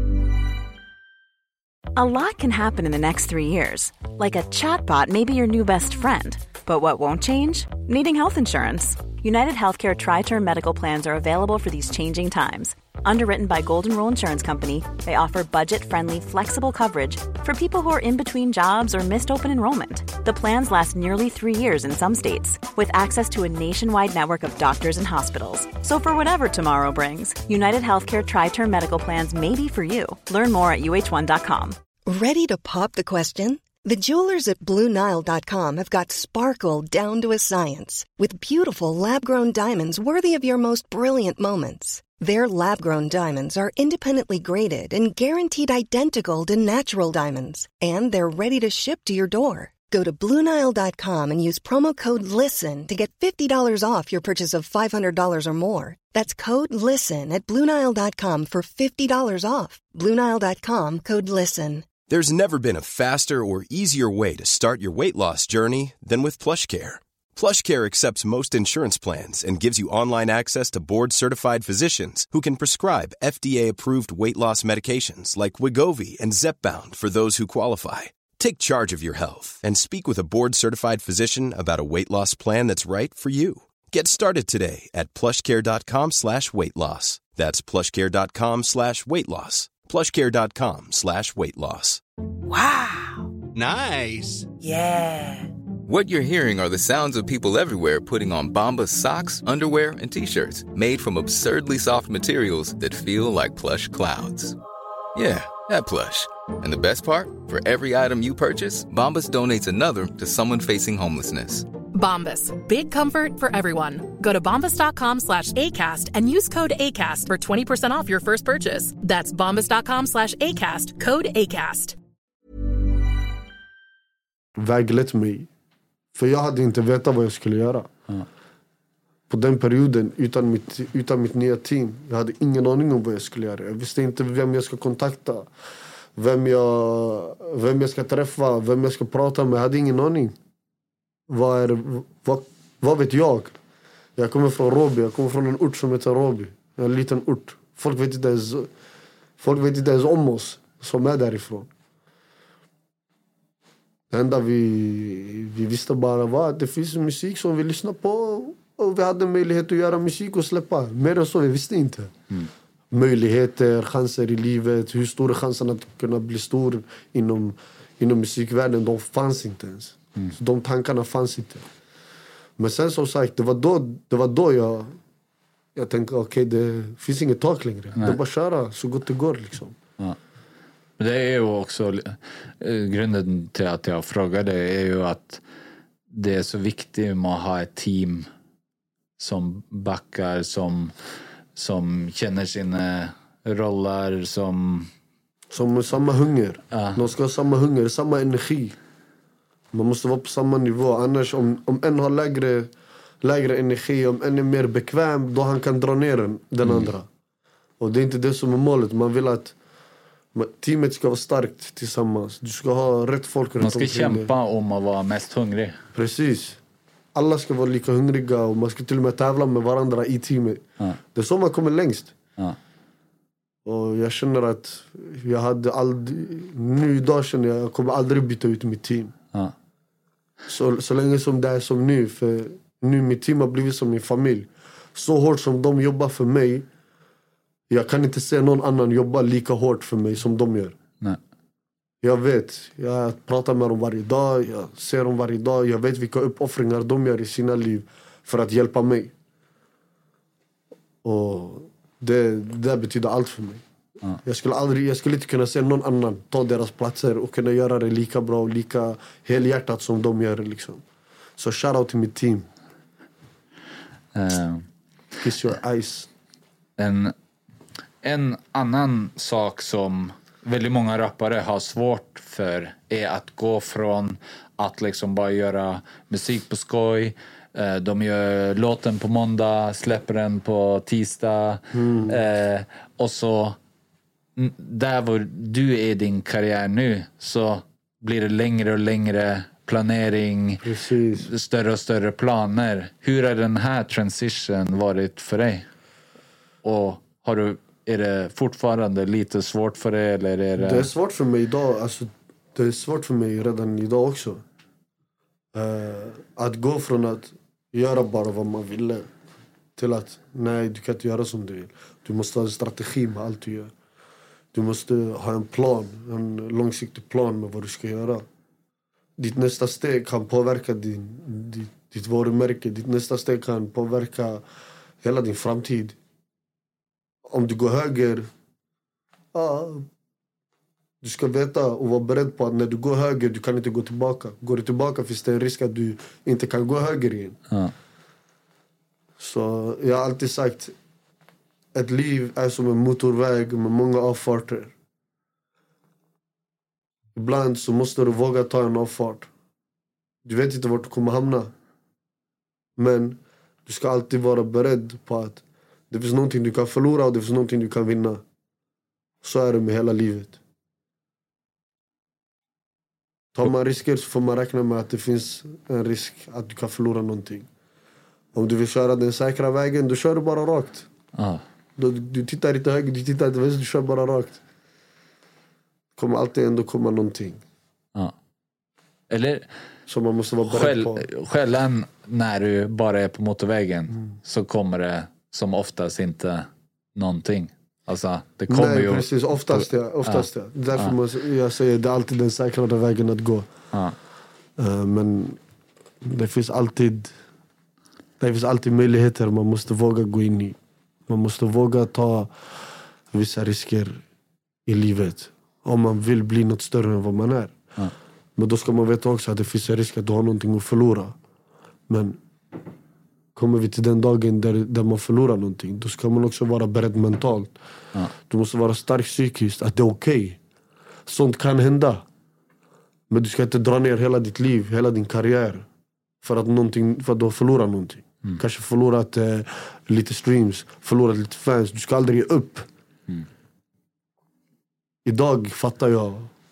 A lot can happen in the next three years. Like a chatbot may be your new best friend. But what won't change? Needing health insurance. United Healthcare Tri-Term Medical Plans are available for these changing times. Underwritten by Golden Rule Insurance Company, they offer budget-friendly, flexible coverage for people who are in between jobs or missed open enrollment. The plans last nearly three years in some states, with access to a nationwide network of doctors and hospitals. So for whatever tomorrow brings, United Healthcare Tri-Term Medical Plans may be for you. Learn more at U H one dot com. Ready to pop the question? The jewelers at Blue Nile dot com have got sparkle down to a science with beautiful lab-grown diamonds worthy of your most brilliant moments. Their lab-grown diamonds are independently graded and guaranteed identical to natural diamonds, and they're ready to ship to your door. Go to Blue Nile dot com and use promo code LISTEN to get fifty dollars off your purchase of five hundred dollars or more. That's code LISTEN at Blue Nile dot com for fifty dollars off. Blue Nile dot com, code LISTEN. There's never been a faster or easier way to start your weight loss journey than with PlushCare. PlushCare accepts most insurance plans and gives you online access to board-certified physicians who can prescribe F D A-approved weight loss medications like Wegovy and Zepbound for those who qualify. Take charge of your health and speak with a board-certified physician about a weight loss plan that's right for you. Get started today at plushcare.com slash weight loss. That's plushcare.com slash weight loss. plushcare.com slash weight loss. Wow. Nice. Yeah. What you're hearing are the sounds of people everywhere putting on Bombas socks, underwear, and T-shirts made from absurdly soft materials that feel like plush clouds. Yeah, that plush. And the best part? For every item you purchase, Bombas donates another to someone facing homelessness. Bombas. Big comfort for everyone. Go to bombas.com slash ACAST and use code ACAST for twenty percent off your first purchase. That's bombas.com slash ACAST. Code ACAST. Väglett mig. För jag hade inte vetat vad jag skulle göra. Mm. På den perioden, utan mitt, utan mitt nya team. Jag hade ingen aning om vad jag skulle göra. Jag visste inte vem jag ska kontakta. Vem jag, vem jag ska träffa. Vem jag ska prata med. Jag hade ingen aning. Vad, är, vad, vad vet jag? Jag kommer från Råby. Jag kommer från en ort som heter Råby. En liten ort. Folk vet inte ens, folk vet inte ens om oss som är därifrån. Det enda vi, vi visste bara var att det finns musik som vi lyssnar på. Och vi hade möjlighet att göra musik och släppa. Mer än så vi visste inte. Mm. Möjligheter, chanser i livet. Hur stora chanserna att kunna bli stor inom, inom musikvärlden. De fanns inte ens. Mm. Så de tankarna fanns inte. Men sen som sagt, det var då, det var då jag jag tänkte okej, okay, det finns inget tak längre. Nej. Det är bara köra så gott det går liksom. Ja. Det är ju också grunden till att jag frågade är ju att det är så viktigt med att ha ett team som backar, som, som känner sina roller, som... Som med samma hunger. Ja. De ska ha samma hunger, samma energi. Man måste vara på samma nivå. Annars om, om en har lägre, lägre energi, om en är mer bekväm, då han kan dra ner den, den mm. andra. Och det är inte det som är målet. Man vill att teamet ska vara starkt tillsammans. Du ska ha rätt folk runt omkring. Man ska kämpa om att vara mest hungrig. Precis. Alla ska vara lika hungriga och man ska till och med tävla med varandra i teamet. Ja. Det är så man kommer längst. Ja. Och jag känner att jag hade aldrig... Nu idag känner jag att jag kommer aldrig byta ut mitt team. Ja. Så, så länge som det är som nu. För nu mitt team har blivit som min familj. Så hårt som de jobbar för mig. Jag kan inte se någon annan jobba lika hårt för mig som de gör. Nej. Jag vet. Jag pratar med dem varje dag. Jag ser dem varje dag. Jag vet vilka uppoffringar de gör i sina liv för att hjälpa mig. Och det, det betyder allt för mig. Ja. Jag skulle aldrig, jag skulle inte kunna se någon annan ta deras platser och kunna göra det lika bra och lika helhjärtat som de gör liksom. Så shout out till mitt team. Uh, Kiss your eyes. En, en annan sak som väldigt många rappare har svårt för är att gå från att liksom bara göra musik på skoj. De gör låten på måndag, släpper den på tisdag. Mm. Eh, och så där var du är i din karriär nu så blir det längre och längre planering. Precis. Större och större planer. Hur har den här transition varit för dig? Och har du, är det fortfarande lite svårt för dig? Eller är det... det är svårt för mig idag. Alltså, det är svårt för mig redan idag också. Uh, att gå från att göra bara vad man ville till att nej, du kan inte göra som du vill. Du måste ha en strategi med allt du gör. Du måste ha en plan, en långsiktig plan med vad du ska göra. Ditt nästa steg kan påverka din, ditt, ditt varumärke. Ditt nästa steg kan påverka hela din framtid. Om du går höger, ja, du ska veta och vara beredd på att när du går höger, du kan inte gå tillbaka. Går du tillbaka finns det en risk att du inte kan gå höger igen. Ja. Så jag har alltid sagt, ett liv är som en motorväg med många avfarter. Ibland så måste du våga ta en avfart. Du vet inte vart du kommer hamna. Men du ska alltid vara beredd på att det finns någonting du kan förlora och det finns någonting du kan vinna. Så är det med hela livet. Tar man risker så får man räkna med att det finns en risk att du kan förlora någonting. Om du vill köra den säkra vägen, då kör du bara rakt. Ah. Du, du tittar inte höger, du tittar inte vänster, du kör bara rakt. Kommer alltid ändå komma någonting. Ah. Eller så man måste vara beredd på. Skällan när du bara är på motorvägen mm. så kommer det som oftast inte någonting. Alltså, det kommer Nej, ju... precis. Oftast ja. Oftast ja. ja. Därför ja. måste jag säga det är alltid den säkrare vägen att gå. Ja. Uh, men det finns alltid det finns alltid möjligheter man måste våga gå in i. Man måste våga ta vissa risker i livet. Om man vill bli något större än vad man är. Ja. Men då ska man veta också att det finns en risk att du har någonting att förlora. Men kommer vi till den dagen där, där man förlorar någonting, då ska man också vara beredd mentalt. Ja. Du måste vara stark psykiskt, att det är okej. Okay. Sånt kan hända. Men du ska inte dra ner hela ditt liv, hela din karriär. För att, någonting, för att du har förlorat någonting. Mm. Kanske förlorat eh, lite streams, förlorat lite fans. Du ska aldrig ge upp. Mm. Idag fattar jag.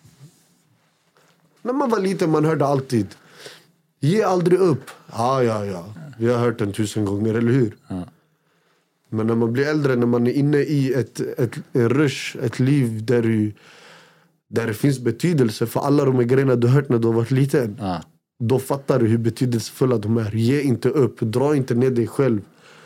När man var liten man hörde alltid ge aldrig upp. Ja, ja, ja. Vi har hört den tusen gånger, eller hur? Ja. Men när man blir äldre, när man är inne i ett, ett, en rush, ett liv där, du, där det finns betydelse för alla de här grejerna du hört när du har varit liten. Ja. Då fattar du hur betydelsefulla de är. Ge inte upp, dra inte ner dig själv.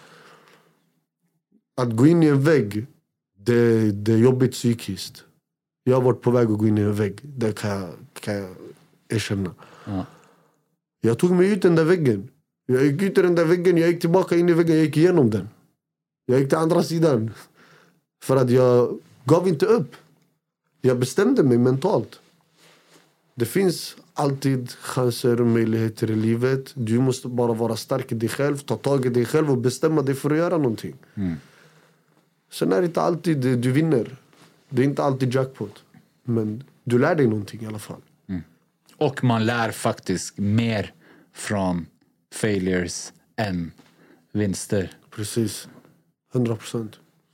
Att gå in i en vägg, det, det är jobbigt psykiskt. Jag har varit på väg att gå in i en vägg. Det kan jag, kan jag erkänna. Ja. Jag tog mig ut den där väggen. Jag gick ut i den där väggen, jag gick tillbaka in i väggen, jag gick igenom den. Jag gick till andra sidan. För att jag gav inte upp. Jag bestämde mig mentalt. Det finns alltid chanser och möjligheter i livet. Du måste bara vara stark i dig själv. Ta tag i dig själv och bestämma dig för att göra någonting. Mm. Sen är det inte alltid du vinner. Det är inte alltid jackpot. Men du lär dig någonting i alla fall. Mm. Och man lär faktiskt mer från failures än vinster. Precis. hundra procent.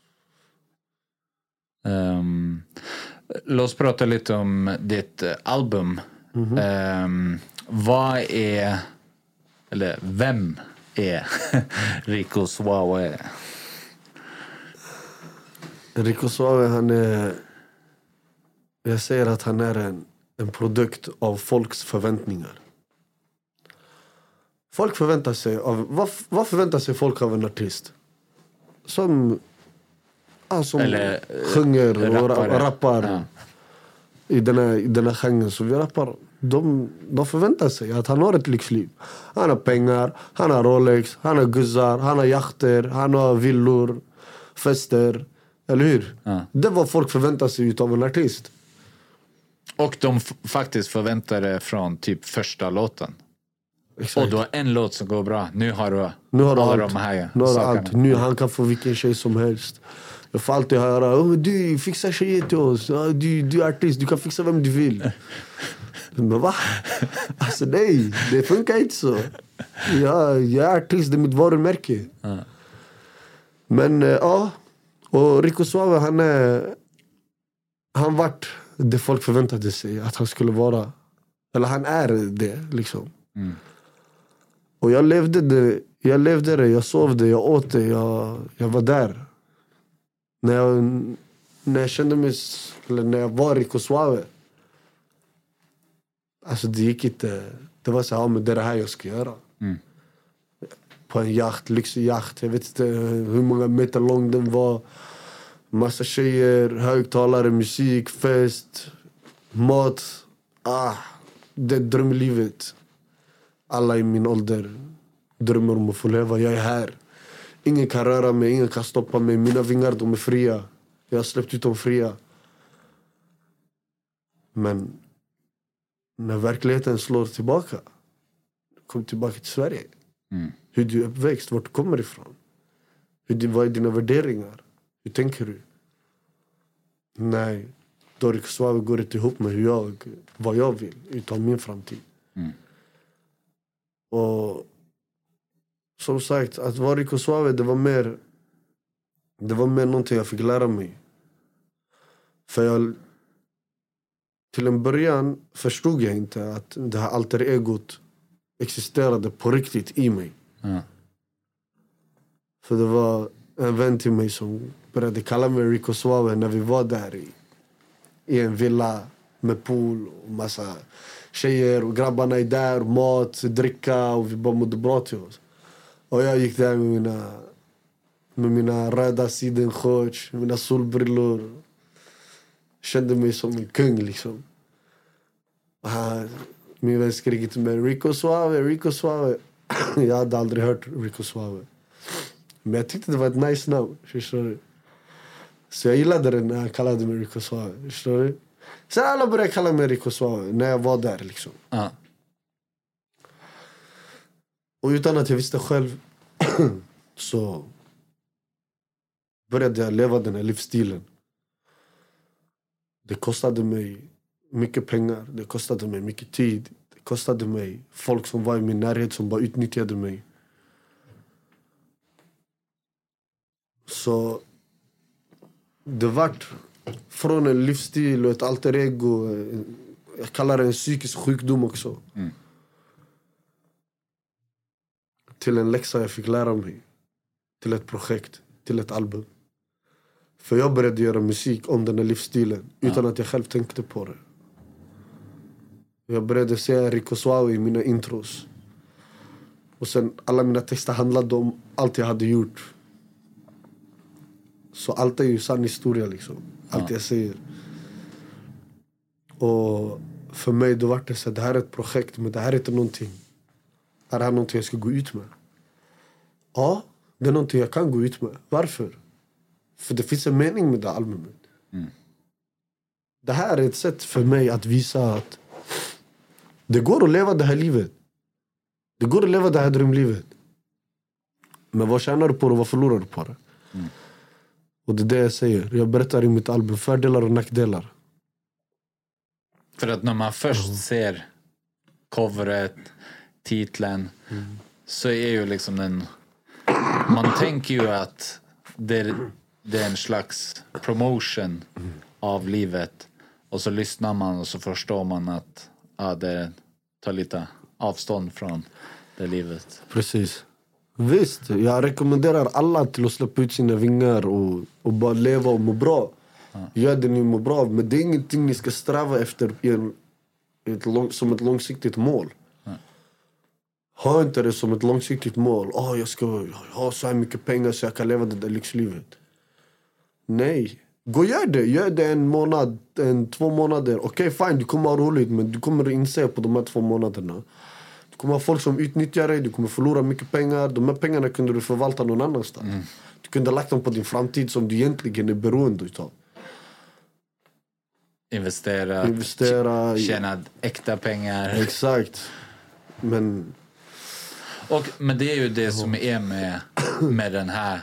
Um, låt oss prata lite om ditt album. Mm-hmm. Um, vad är, eller vem är Rico Suave? Rico Suave, han är, jag säger att han är en, en produkt av folks förväntningar. Folk förväntar sig av, vad, vad förväntar sig folk av en artist? Som, ah, som Eller, sjunger och rappar, rappar ja. i, den här, i den här genren. Så vi rappar, de, de förväntar sig att han har ett lyxliv. Han har pengar, han har Rolex, han har guzzar, han har jakter, han har villor, fester. Eller hur? Ja. Det var folk förväntar sig av en artist. Och de f- faktiskt förväntar det från typ första låten. Exakt. Och du har en låt som går bra. Nu har du, nu har du allt. De här nu har du allt. Nu han kan få vilken tjej som helst. Jag får alltid höra, oh, du fixar tjejer till oss. Du, du är artist, du kan fixa vem du vill. Men va? Alltså nej, det funkar inte så. Jag, jag är artist, det är mitt varumärke. Ja. Men äh, ja. Och Rico Suave, han är... Han vart det folk förväntade sig att han skulle vara. Eller han är det, liksom. Mm. Och jag levde det, jag levde det, jag sov det, jag åt det, jag, jag var där. När jag, när jag kände mig, eller när jag var Rico Suave. Alltså det gick inte, det var så här, ja, men det är det här jag ska göra. Mm. På en jacht, lyxjacht, jag vet inte hur många meter lång den var. Massa tjejer, högtalare, musik, fest, mat. Ah, det är drömlivet. Alla i min ålder drömmer om att få leva. Jag är här. Ingen kan röra mig, ingen kan stoppa mig. Mina vingar, de är fria. Jag har släppt ut dem fria. Men när verkligheten slår tillbaka, kom tillbaka till Sverige. Mm. Hur du är uppväxt, vart du kommer ifrån. Hur du, vad är dina värderingar? Hur tänker du? Nej, då Rico Suave går inte ihop med hur jag, vad jag vill utav min framtid. Mm. Och som sagt, att vara Rico Suave, det var mer det var mer någonting jag fick lära mig. För jag till en början förstod jag inte att det här alter egot existerade på riktigt i mig. Mm. För det var en vän till mig som började kalla mig Rico Suave när vi var där i, i en villa med pool och massa tjejer och grabbarna är där, mat, dricka och vi bara mådde bra till oss. Och jag gick där med mina med mina röda sidenshorts, mina solbrillor. Kände mig som en kung liksom. Och han, min vän skrek till mig, Rico Suave, Rico Suave. Jag hade aldrig hört Rico Suave. Men jag tyckte det var ett nice namn, förstår du? Så jag gillade det när han kallade mig Rico Suave, förstår du? Sen alla började kalla mig Rico Suave när jag var där liksom. Uh. Och utan att jag visste själv så började jag leva den här livsstilen. Det kostade mig mycket pengar, det kostade mig mycket tid. Det kostade mig folk som var i min närhet som bara utnyttjade mig. Så det vart från en livsstil och ett alter ego, jag kallar det en psykisk sjukdom också. Mm. Till en läxa jag fick lära mig. Till ett projekt, till ett album. För jag började göra musik om den här livsstilen utan ja. att jag själv tänkte på det. Jag började säga Rico Suave i mina intros. Och sen alla mina texter handlade om allt jag hade gjort. Så allt är ju sann historia liksom. Allt ja. jag säger. Och för mig då var det så att det här är ett projekt, men det här är inte någonting. Är det här någonting jag ska gå ut med? Ja, Det är någonting jag kan gå ut med. Varför? För det finns en mening med det albumet. Mm. Det här är ett sätt för mig att visa att det går att leva det här livet. Det går att leva det här drömlivet. Men vad tjänar du på det och vad förlorar du på det? Mm. Och det är det jag säger. Jag berättar i mitt album fördelar och nackdelar. För att när man först mm. ser coveret, titeln, mm. så är ju liksom den... Man tänker ju att det är, det är en slags promotion mm. av livet. Och så lyssnar man och så förstår man att ja, det tar lite avstånd från det livet. Precis. Visst, jag rekommenderar alla till att släppa ut sina vingar och, och bara leva och må bra. Ja. Gör det ni mår bra, men det är ingenting ni ska sträva efter i en, ett lång, som ett långsiktigt mål. Ja. Ha inte det som ett långsiktigt mål. Oh, jag ska ha så här mycket pengar så jag kan leva det där lyxlivet. Nej. Gå och gör det. Gör det en månad, en, två månader. Okej, okay, fine, du kommer ha roligt, men du kommer inse på de här två månaderna. Du kommer ha folk som utnyttjar dig, du kommer förlora mycket pengar. De här pengarna kunde du förvalta någon annanstans. Mm. Du kunde ha lagt dem på din framtid som du egentligen är beroende utav. Investera, Investera tjäna äkta pengar. Exakt. Men... Och, men det är ju det som är med, med den här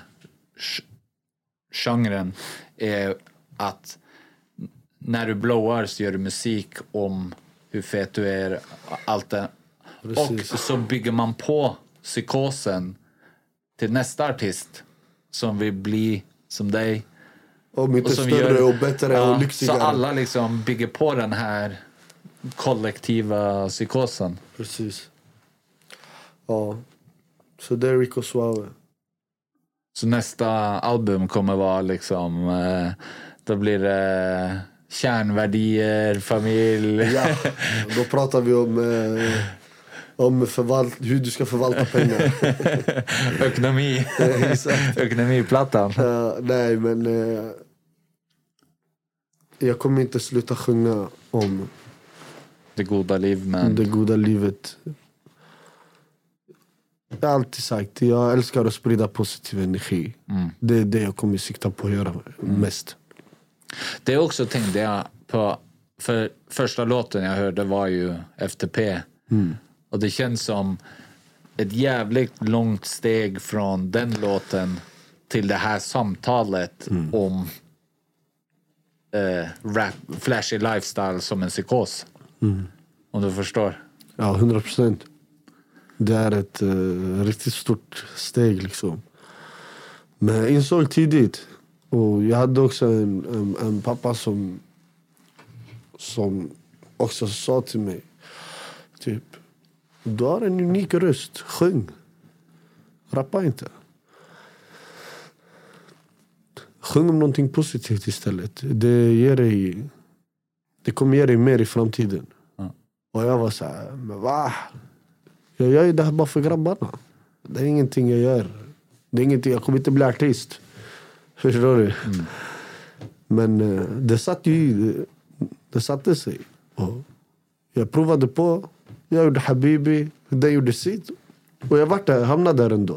genren. Är att när du blowar så gör du musik om hur fet du är. Allt det. Precis. Och så bygger man på psykosen till nästa artist som vill bli som dig. Och mycket större gör, och bättre ja, och lyxigare. Så alla liksom bygger på den här kollektiva psykosen. Precis. Ja. Så det är Rico Suave. Så nästa album kommer vara liksom... Eh, då blir det kärnvärdier, familj. Ja, då pratar vi om... Eh, om förvalt, hur du ska förvalta pengar. Ekonomi. Ekonomiplattan. Uh, nej, men... Uh, jag kommer inte sluta sjunga om... Det goda liv, men... Det goda livet. Jag har alltid sagt, jag älskar att sprida positiv energi. Mm. Det är det jag kommer sikta på att göra mm. mest. Det är också tänkte jag på, för första låten jag hörde var ju F T P. Mm. Och det känns som ett jävligt långt steg från den låten till det här samtalet mm. om eh, rap, flashy lifestyle som en psykos. Mm. Om du förstår. Ja, hundra procent. Det är ett uh, riktigt stort steg liksom. Men jag insåg tidigt. Och jag hade också en, en, en pappa som som också sa till mig typ, du har en unik röst, sjung. Rappa inte. Sjung om någonting positivt istället. Det ger dig, det kommer ge dig mer i framtiden. Mm. Och jag var så här, men va? Jag gör ju det här bara för grabbarna. Det är ingenting jag gör. Det är ingenting, jag kommer inte bli artist. Förstår du? Mm. Men uh, det satt ju, det, det satte sig. Och jag provade på. Jag gjorde Habibi. Den gjorde sitt. Och jag vart där, hamnade där ändå.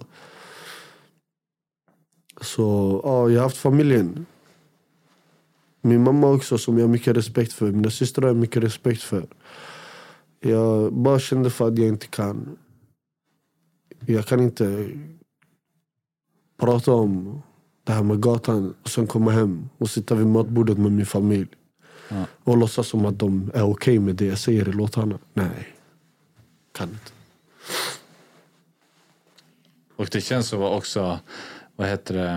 Så ja, jag har haft familjen. Min mamma också som jag har mycket respekt för. Mina systrar har jag mycket respekt för. Jag bara kände för att jag inte kan. Jag kan inte prata om det här med gatan och sen komma hem och sitta vid matbordet med min familj. Ja. Och låtsas som att de är okej okay med det jag säger i låtarna. Nej, kan inte. Och det känns så också, vad heter det,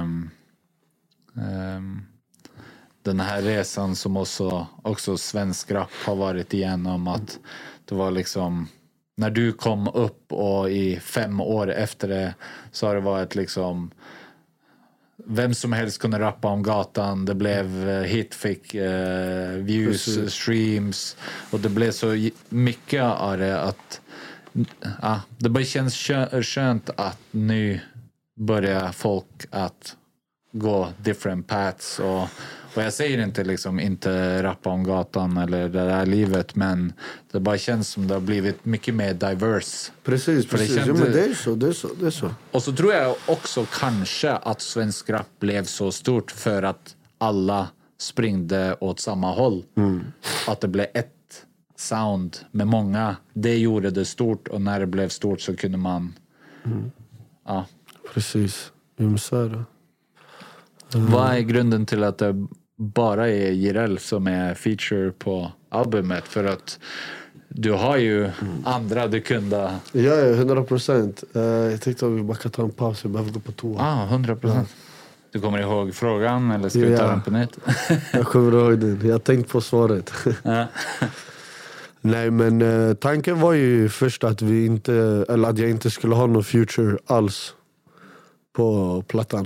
um, den här resan som också, också svensk rap har varit igenom, att det var liksom, när du kom upp och i fem år efter det så har det varit liksom, vem som helst kunde rappa om gatan. Det blev hit, fick uh, views, Precis. streams, och det blev så mycket av det att ja, det bara känns skönt att nu börjar folk att gå different paths och, Och jag säger inte liksom inte rappa om gatan eller det där livet, men det bara känns som det har blivit mycket mer diverse. Precis, För precis. det, Ja, känns... men det är så, det är så, det är så. Och så tror jag också kanske att svensk rap blev så stort för att alla springde åt samma håll. Mm. Att det blev ett sound med många. Det gjorde det stort, och när det blev stort så kunde man... Mm. Ja. Precis. Jag så är det. Mm. Vad är grunden till att det bara är Jireel som är feature på albumet? För att du har ju mm. andra du kunde... Ja, ja, hundra procent. Uh, jag tänkte att vi bara kan ta en paus. Jag behöver gå på toa. Ja, ah, hundra procent. Du kommer ihåg frågan, eller ska vi ta ja. den på nytt? Jag kommer ihåg den. Jag har tänkt på svaret. Ja. Nej, men uh, tanken var ju först att vi inte... Eller att jag inte skulle ha någon future alls på plattan.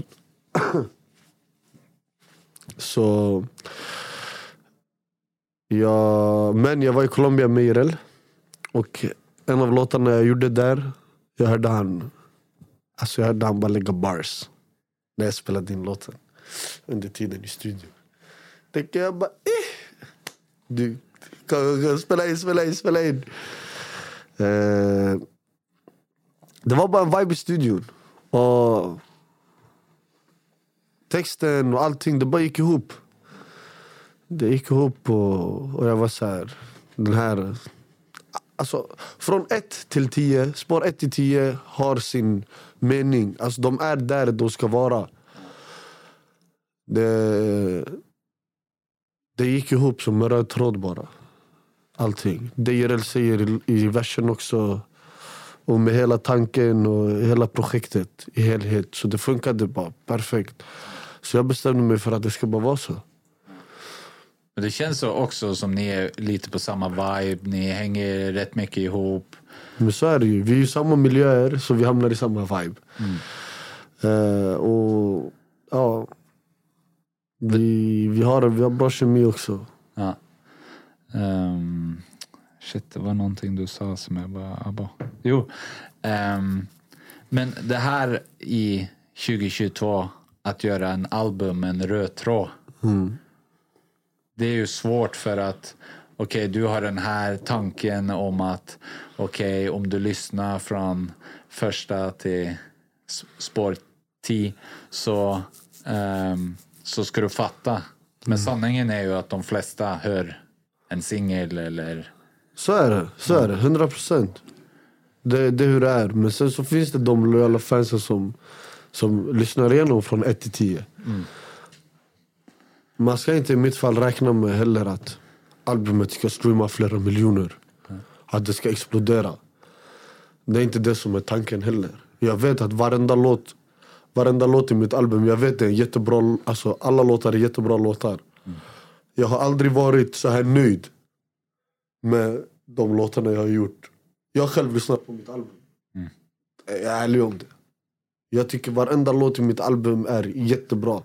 Så... Ja, men jag var i Colombia med Jireel. Och en av låtarna jag gjorde där, jag hörde han... Alltså jag hörde han bara lägga bars när jag spelade in låten. Under tiden i studion. Tänker jag bara... Eh, du, kan, kan, spela in, spela in, spela in. Eh, det var bara en vibe i studion. Och... Texten och allting, det bara gick ihop. Det gick ihop och, och jag var så här, den här... Alltså, från ett till tio, spår ett till tio har sin mening. Alltså, de är där de ska vara. Det, det gick ihop som en röd tråd bara. Allting. Det Jireel säger i, i versen också. Och med hela tanken och hela projektet i helhet. Så det funkade bara perfekt. Så jag bestämde mig för att det ska bara vara så. Men det känns så också som ni är lite på samma vibe. Ni hänger rätt mycket ihop. Men så är det ju. Vi är ju samma miljöer, så vi hamnar i samma vibe. Mm. Uh, och ja... Vi, vi, har, vi har bra kemi också. Ja. Um, shit, det var någonting du sa som jag bara... Abba. Jo. Um, men det här i tjugo tjugotvå, att göra en album med en röd tråd. Mm. Det är ju svårt för att okej, okay, du har den här tanken om att okej, okay, om du lyssnar från första till spår tio så, um, så ska du fatta. Men mm. sanningen är ju att de flesta hör en singel eller... Så är det, så är det, hundra procent. Det, det är hur det är. Men sen så finns det de lojala fansen som, som lyssnar igenom från ett till tio. Mm. Man ska inte i mitt fall räkna med heller att albumet ska streama flera miljoner. Mm. Att det ska explodera. Det är inte det som är tanken heller. Jag vet att varenda låt, varenda låt i mitt album, jag vet det är jättebra, alltså alla låtar är jättebra låtar. Mm. Jag har aldrig varit så här nöjd med de låtarna jag har gjort. Jag har själv lyssnat på mitt album. Mm. Jag är ärlig om det. Jag tycker varenda låt i mitt album är jättebra.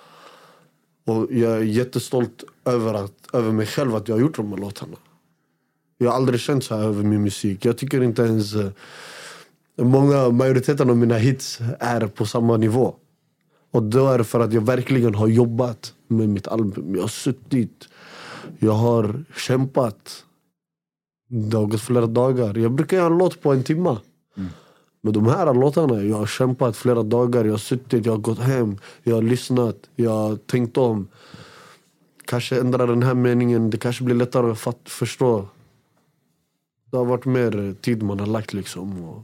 Och jag är jättestolt över, att, över mig själv att jag har gjort de här låtarna. Jag har aldrig känt så här över min musik. Jag tycker inte ens... Uh, många, majoriteten av mina hits är på samma nivå. Och då är det för att jag verkligen har jobbat med mitt album. Jag har suttit. Jag har kämpat. Det har gått flera dagar. Jag brukar göra en låt på en timme. Mm. Men de här låtarna, jag har kämpat flera dagar. Jag har suttit, jag har gått hem. Jag har lyssnat, jag har tänkt om. Kanske ändra den här meningen. Det kanske blir lättare att fatt, förstå. Det har varit mer tid man har lagt liksom. Och...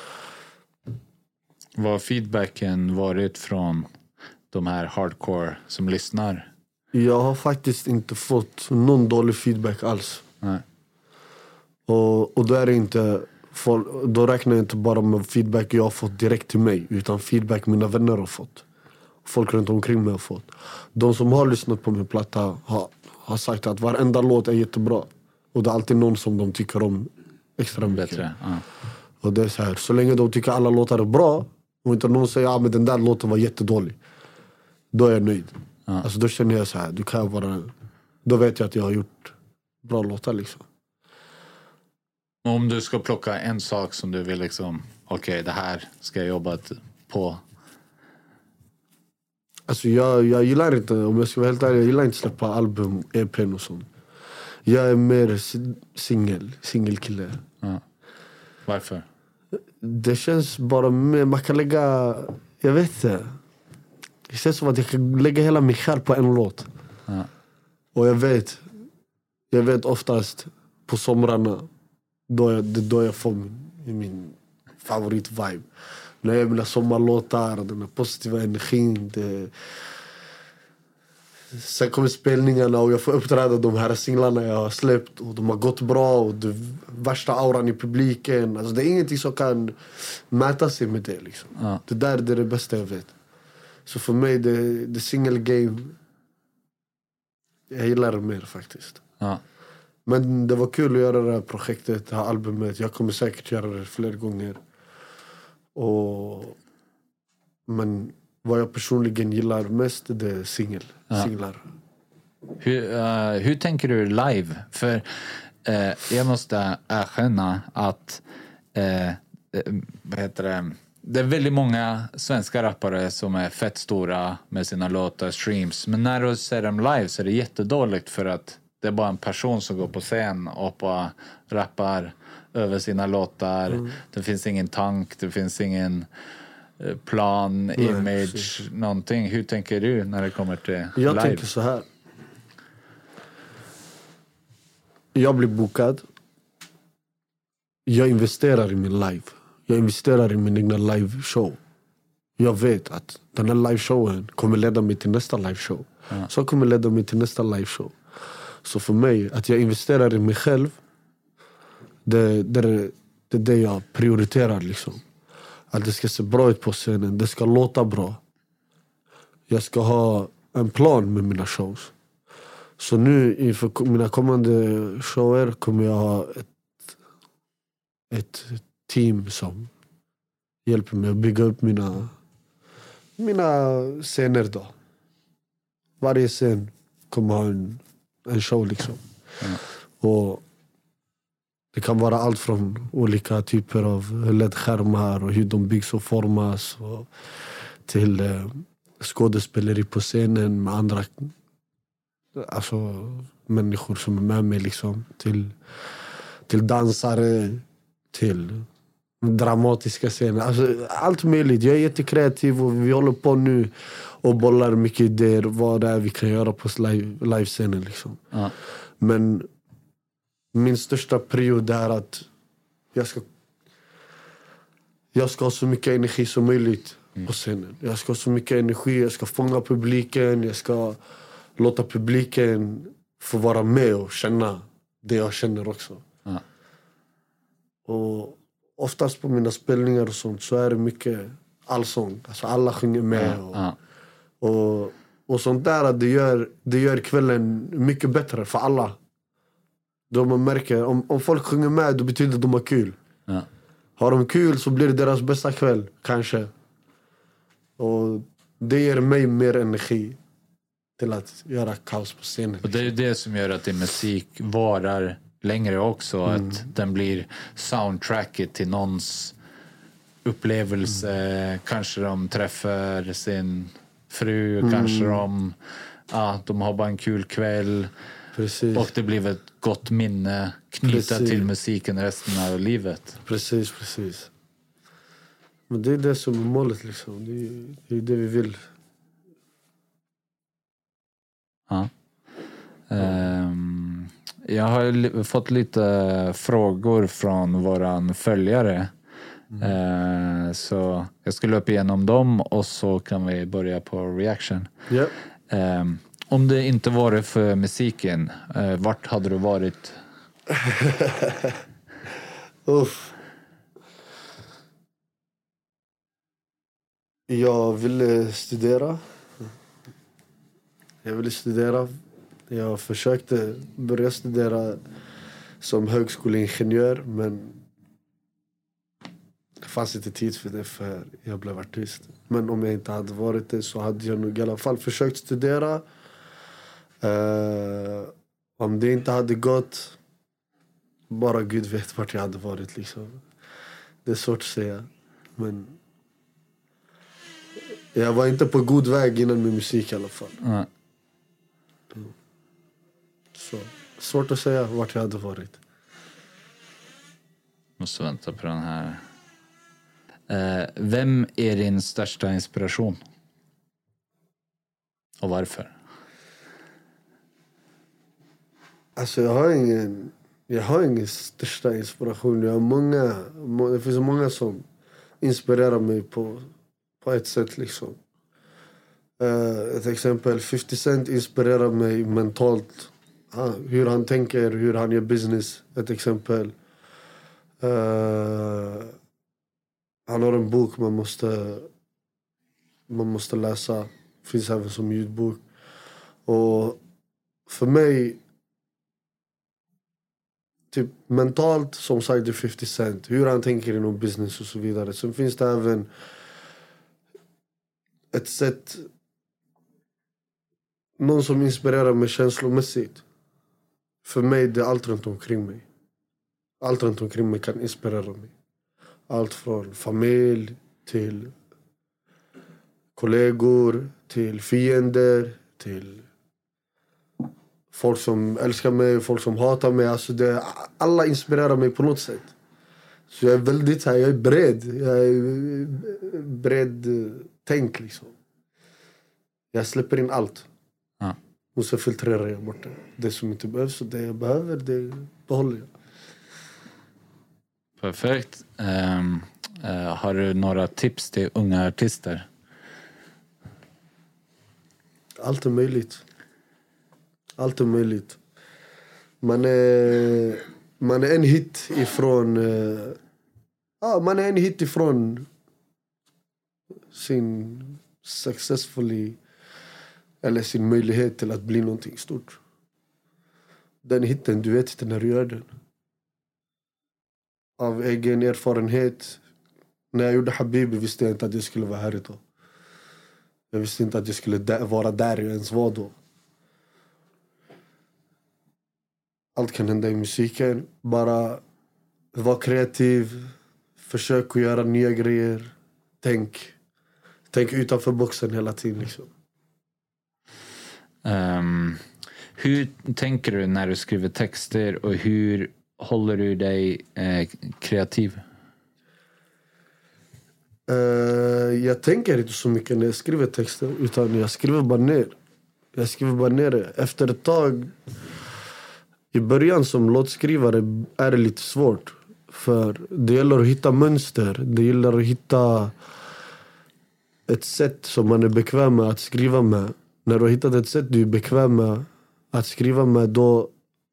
Vad har feedbacken varit från de här hardcore som lyssnar? Jag har faktiskt inte fått någon dålig feedback alls. Nej. Och, och då är det inte... Folk, då räknar jag inte bara med feedback jag har fått direkt till mig, utan feedback mina vänner har fått. Folk runt omkring mig har fått. De som har lyssnat på min platta har, har sagt att varenda låt är jättebra. Och det är alltid någon som de tycker om extra mycket. Bättre, ja. Och det är så här, så länge de tycker alla låtar är bra och inte någon säger att ah, den där låten var jättedålig, då är jag nöjd. Ja. Alltså då känner jag så här, du kan vara, då vet jag att jag har gjort bra låtar liksom. Om du ska plocka en sak som du vill liksom, okej, okay, det här ska jag jobba på. Alltså jag, jag gillar inte, om jag ska vara helt ärlig, jag gillar inte släppa album, E P och sånt. Jag är mer singel, singelkille. Ja. Varför? Det känns bara mer, man kan lägga, jag vet inte. Det känns som att jag kan lägga hela min själ på en låt. Ja. Och jag vet, jag vet oftast på somrarna, då jag, det då jag får min, min favorit-vibe. När jag mina sommarlåtar, den här positiva energin. Det... Sen kommer spelningarna och jag får uppträda de här singlarna jag har släppt. Och de har gått bra och det värsta auran i publiken. Alltså det är ingenting som kan mäta sig med det. Liksom. Ja. Det där det är det bästa jag vet. Så för mig, det, det single game, jag gillar det mer faktiskt. Ja. Men det var kul att göra det här projektet, det här albumet. Jag kommer säkert göra det fler gånger. Och, men vad jag personligen gillar mest, det är singel, ja. singlar. Hur, uh, hur tänker du live? För uh, jag måste erkänna att uh, vad heter det? Det är väldigt många svenska rappare som är fett stora med sina låtar, streams. Men när du ser dem live så är det jättedåligt, för att det är bara en person som går på scen och bara rappar över sina låtar. Mm. Det finns ingen tank, det finns ingen plan, Nej, image, precis. Någonting. Hur tänker du när det kommer till jag live? Jag tänker så här. Jag blir bokad. Jag investerar i min live. Jag investerar i min egna live-show. Jag vet att den här live-showen kommer leda mig till nästa live-show. Ja. Så kommer leda mig till nästa live-show. Så för mig, att jag investerar i mig själv, det, det, det är det jag prioriterar liksom. Att det ska se bra ut på scenen, det ska låta bra. Jag ska ha en plan med mina shows. Så nu inför mina kommande shower kommer jag ha ett, ett team som hjälper mig att bygga upp mina, mina scener då. Varje scen kommer ha en, en show liksom. Mm. Och det kan vara allt från olika typer av L E D-skärmar och hur de byggs och formas, och till eh, skådespeleri på scenen med andra, alltså människor som är med mig liksom, till, till dansare, till dramatiska scener, alltså allt möjligt. Jag är jättekreativ och vi håller på nu och bollar mycket idéer vad det är vi kan göra på live, livescenen liksom. Ja. Men min största period är att jag ska jag ska ha så mycket energi som möjligt mm. på scenen. Jag ska ha så mycket energi, jag ska fånga publiken, jag ska låta publiken få vara med och känna det jag känner också. Ja. Och oftast på mina spelningar och sånt så är det mycket allsång. Alltså alla sjunger med. Och, ja. och, och sånt där, det gör, det gör kvällen mycket bättre för alla. Då man märker, om, om folk sjunger med, då betyder det att de har kul. Ja. Har de kul så blir det deras bästa kväll, kanske. Och det ger mig mer energi till att göra kaos på scenen. Och det är ju det som gör att din musik varar längre också. Mm. Att den blir soundtracket till någons upplevelse. Mm. Kanske de träffar sin fru. Mm. Kanske de, ja, de har bara en kul kväll. Precis. Och det blir ett gott minne knyta till musiken resten av livet. Precis, precis. Men det är det som är målet liksom. Det är det, är det vi vill. Ja. Um, jag har li- fått lite frågor från våran följare. Mm. Uh, så jag skulle upp igenom dem och så kan vi börja på reaction. Yep. Um, om det inte var för musiken, uh, vart hade du varit? Uff. Jag ville studera. Jag ville studera. Jag försökte börja studera som högskoleingenjör, men det fanns inte tid för det för jag blev artist. Men om jag inte hade varit det så hade jag nog i alla fall försökt studera. Uh, om det inte hade gått, bara Gud vet vart jag hade varit liksom. Det är svårt att säga. Men Jag var inte på god väg innan med musik i alla fall. Mm. Mm. Så svårt att säga vart jag hade varit. Måste vänta på den här. Eh, vem är din största inspiration? Och varför? Alltså jag har ingen... Jag har ingen största inspiration. Jag har många... må- Det finns många som inspirerar mig på, på ett sätt liksom. Uh, ett exempel, fifty Cent inspirerar mig mentalt. Ha, hur han tänker, hur han gör business. Ett exempel. Uh, han har en bok man måste, man måste läsa. Finns även som ljudbok. Och för mig... Typ mentalt, som sagt, det är fifty Cent. Hur han tänker inom business och så vidare. Sen finns det även ett sätt... Någon som inspirerar mig känslomässigt. För mig, det är allt runt omkring mig. Allt runt omkring mig kan inspirera mig. Allt från familj till kollegor, till fiender, till folk som älskar mig, folk som hatar mig. Alltså det, alla inspirerar mig på något sätt. Så jag är väldigt här, jag är bred. Jag är bred tänk liksom. Jag släpper in allt. Ja. Och så filtrerar jag bort det. Det som inte behövs och det jag behöver, det behåller jag. Perfekt. Um, uh, har du några tips till unga artister? Allt är möjligt. Allt är möjligt. Man är, man är en hit ifrån... Uh, ja, man är en hit ifrån sin successfully... Eller sin möjlighet till att bli någonting stort. Den hitten, du vet inte när du gör den. Av egen erfarenhet. När jag gjorde Habibi visste jag inte att jag skulle vara här idag. Jag visste inte att jag skulle där, vara där jag ens var då. Allt kan hända i musiken. Bara var kreativ. Försök att göra nya grejer. Tänk. Tänk utanför boxen hela tiden liksom. Um, hur tänker du när du skriver texter och hur håller du dig eh, kreativ? Uh, jag tänker inte så mycket när jag skriver texter, utan jag skriver bara ner. Jag skriver bara ner det. Efter ett tag, i början som låtskrivare är det lite svårt. För det gäller att hitta mönster. Det gäller att hitta ett sätt som man är bekväm med att skriva med. När du har hittat ett sätt du är bekväm med att skriva med, då,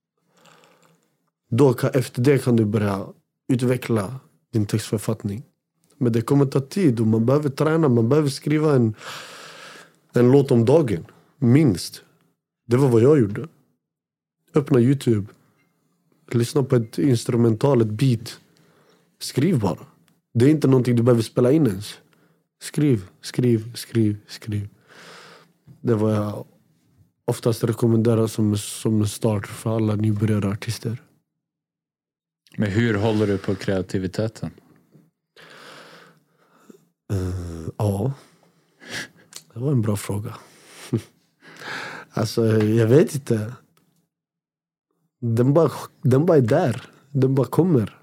då kan, efter det kan du börja utveckla din textförfattning. Men det kommer ta tid och man behöver träna. Man behöver skriva en, en låt om dagen. Minst. Det var vad jag gjorde. Öppna YouTube. Lyssna på ett instrumental, ett beat. Skriv bara. Det är inte någonting du behöver spela in ens. Skriv, skriv, skriv, skriv. Det var jag oftast rekommenderar som, som en start för alla nybörjare artister. Men hur håller du på kreativiteten? Uh, ja. Det var en bra fråga. Alltså, jag vet inte. Den bara, den bara är där. Den bara kommer.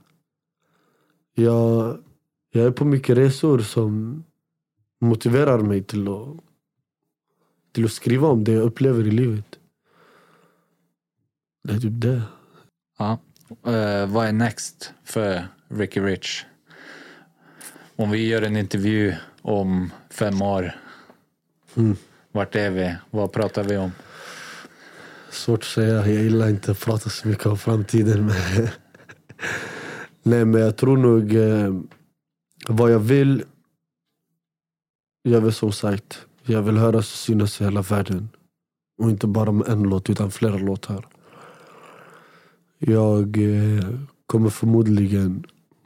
Jag, jag är på mycket resor som motiverar mig till att till att skriva om det jag upplever i livet. Det är typ det. Ja. Uh, vad är next för Ricky Rich? Om vi gör en intervju om fem år. Mm. Vart är vi? Vad pratar vi om? Svårt att säga. Jag gillar inte att prata så mycket om framtiden. Men nej, men jag tror nog eh, vad jag vill. Jag vill som sagt. Jag vill höra synas i hela världen. Och inte bara med en låt utan flera låtar. Jag eh, kommer förmodligen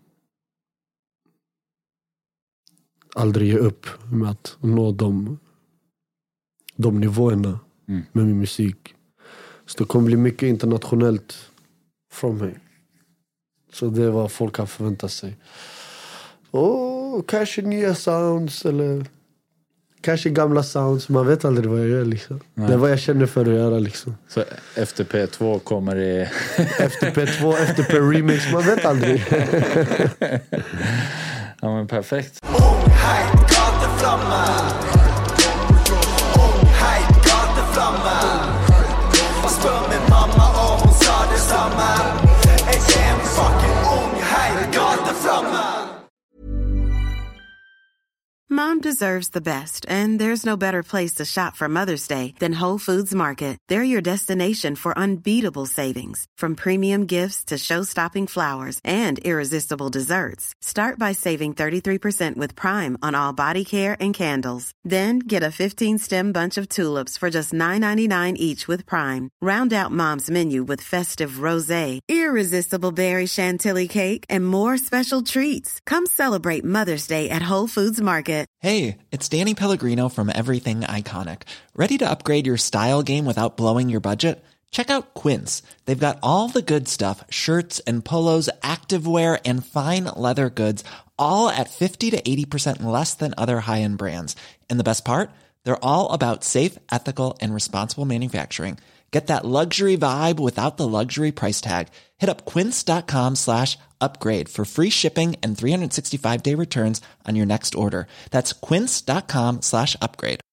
aldrig ge upp med att nå de, de nivåerna mm. med min musik. Så det kommer bli mycket internationellt från mig. Så det är vad folk kan förvänta sig. Och kanske nya sounds eller kanske gamla sounds. Man vet aldrig vad jag gör liksom. Nej. Det är vad jag känner för att göra liksom. Så efter P två kommer det... efter P två, efter P remix. Man vet aldrig. Ja, men perfekt. Ung, hej, gateflamma. Ung, hej, gateflamma. Spör min mamma om hon sa detsamma. Är jag en fucking ung, hej, gateflamma. Mom deserves the best, and there's no better place to shop for Mother's Day than Whole Foods Market. They're your destination for unbeatable savings, from premium gifts to show-stopping flowers and irresistible desserts. Start by saving thirty-three percent with Prime on all body care and candles. Then get a fifteen-stem bunch of tulips for just nine ninety-nine each with Prime. Round out Mom's menu with festive rosé, irresistible berry chantilly cake, and more special treats. Come celebrate Mother's Day at Whole Foods Market. Hey, it's Danny Pellegrino from Everything Iconic. Ready to upgrade your style game without blowing your budget? Check out Quince. They've got all the good stuff, shirts and polos, activewear, and fine leather goods, all at fifty to eighty percent less than other high-end brands. And the best part? They're all about safe, ethical, and responsible manufacturing. Get that luxury vibe without the luxury price tag. Hit up quince.com slash upgrade for free shipping and three sixty-five day returns on your next order. That's quince.com slash upgrade.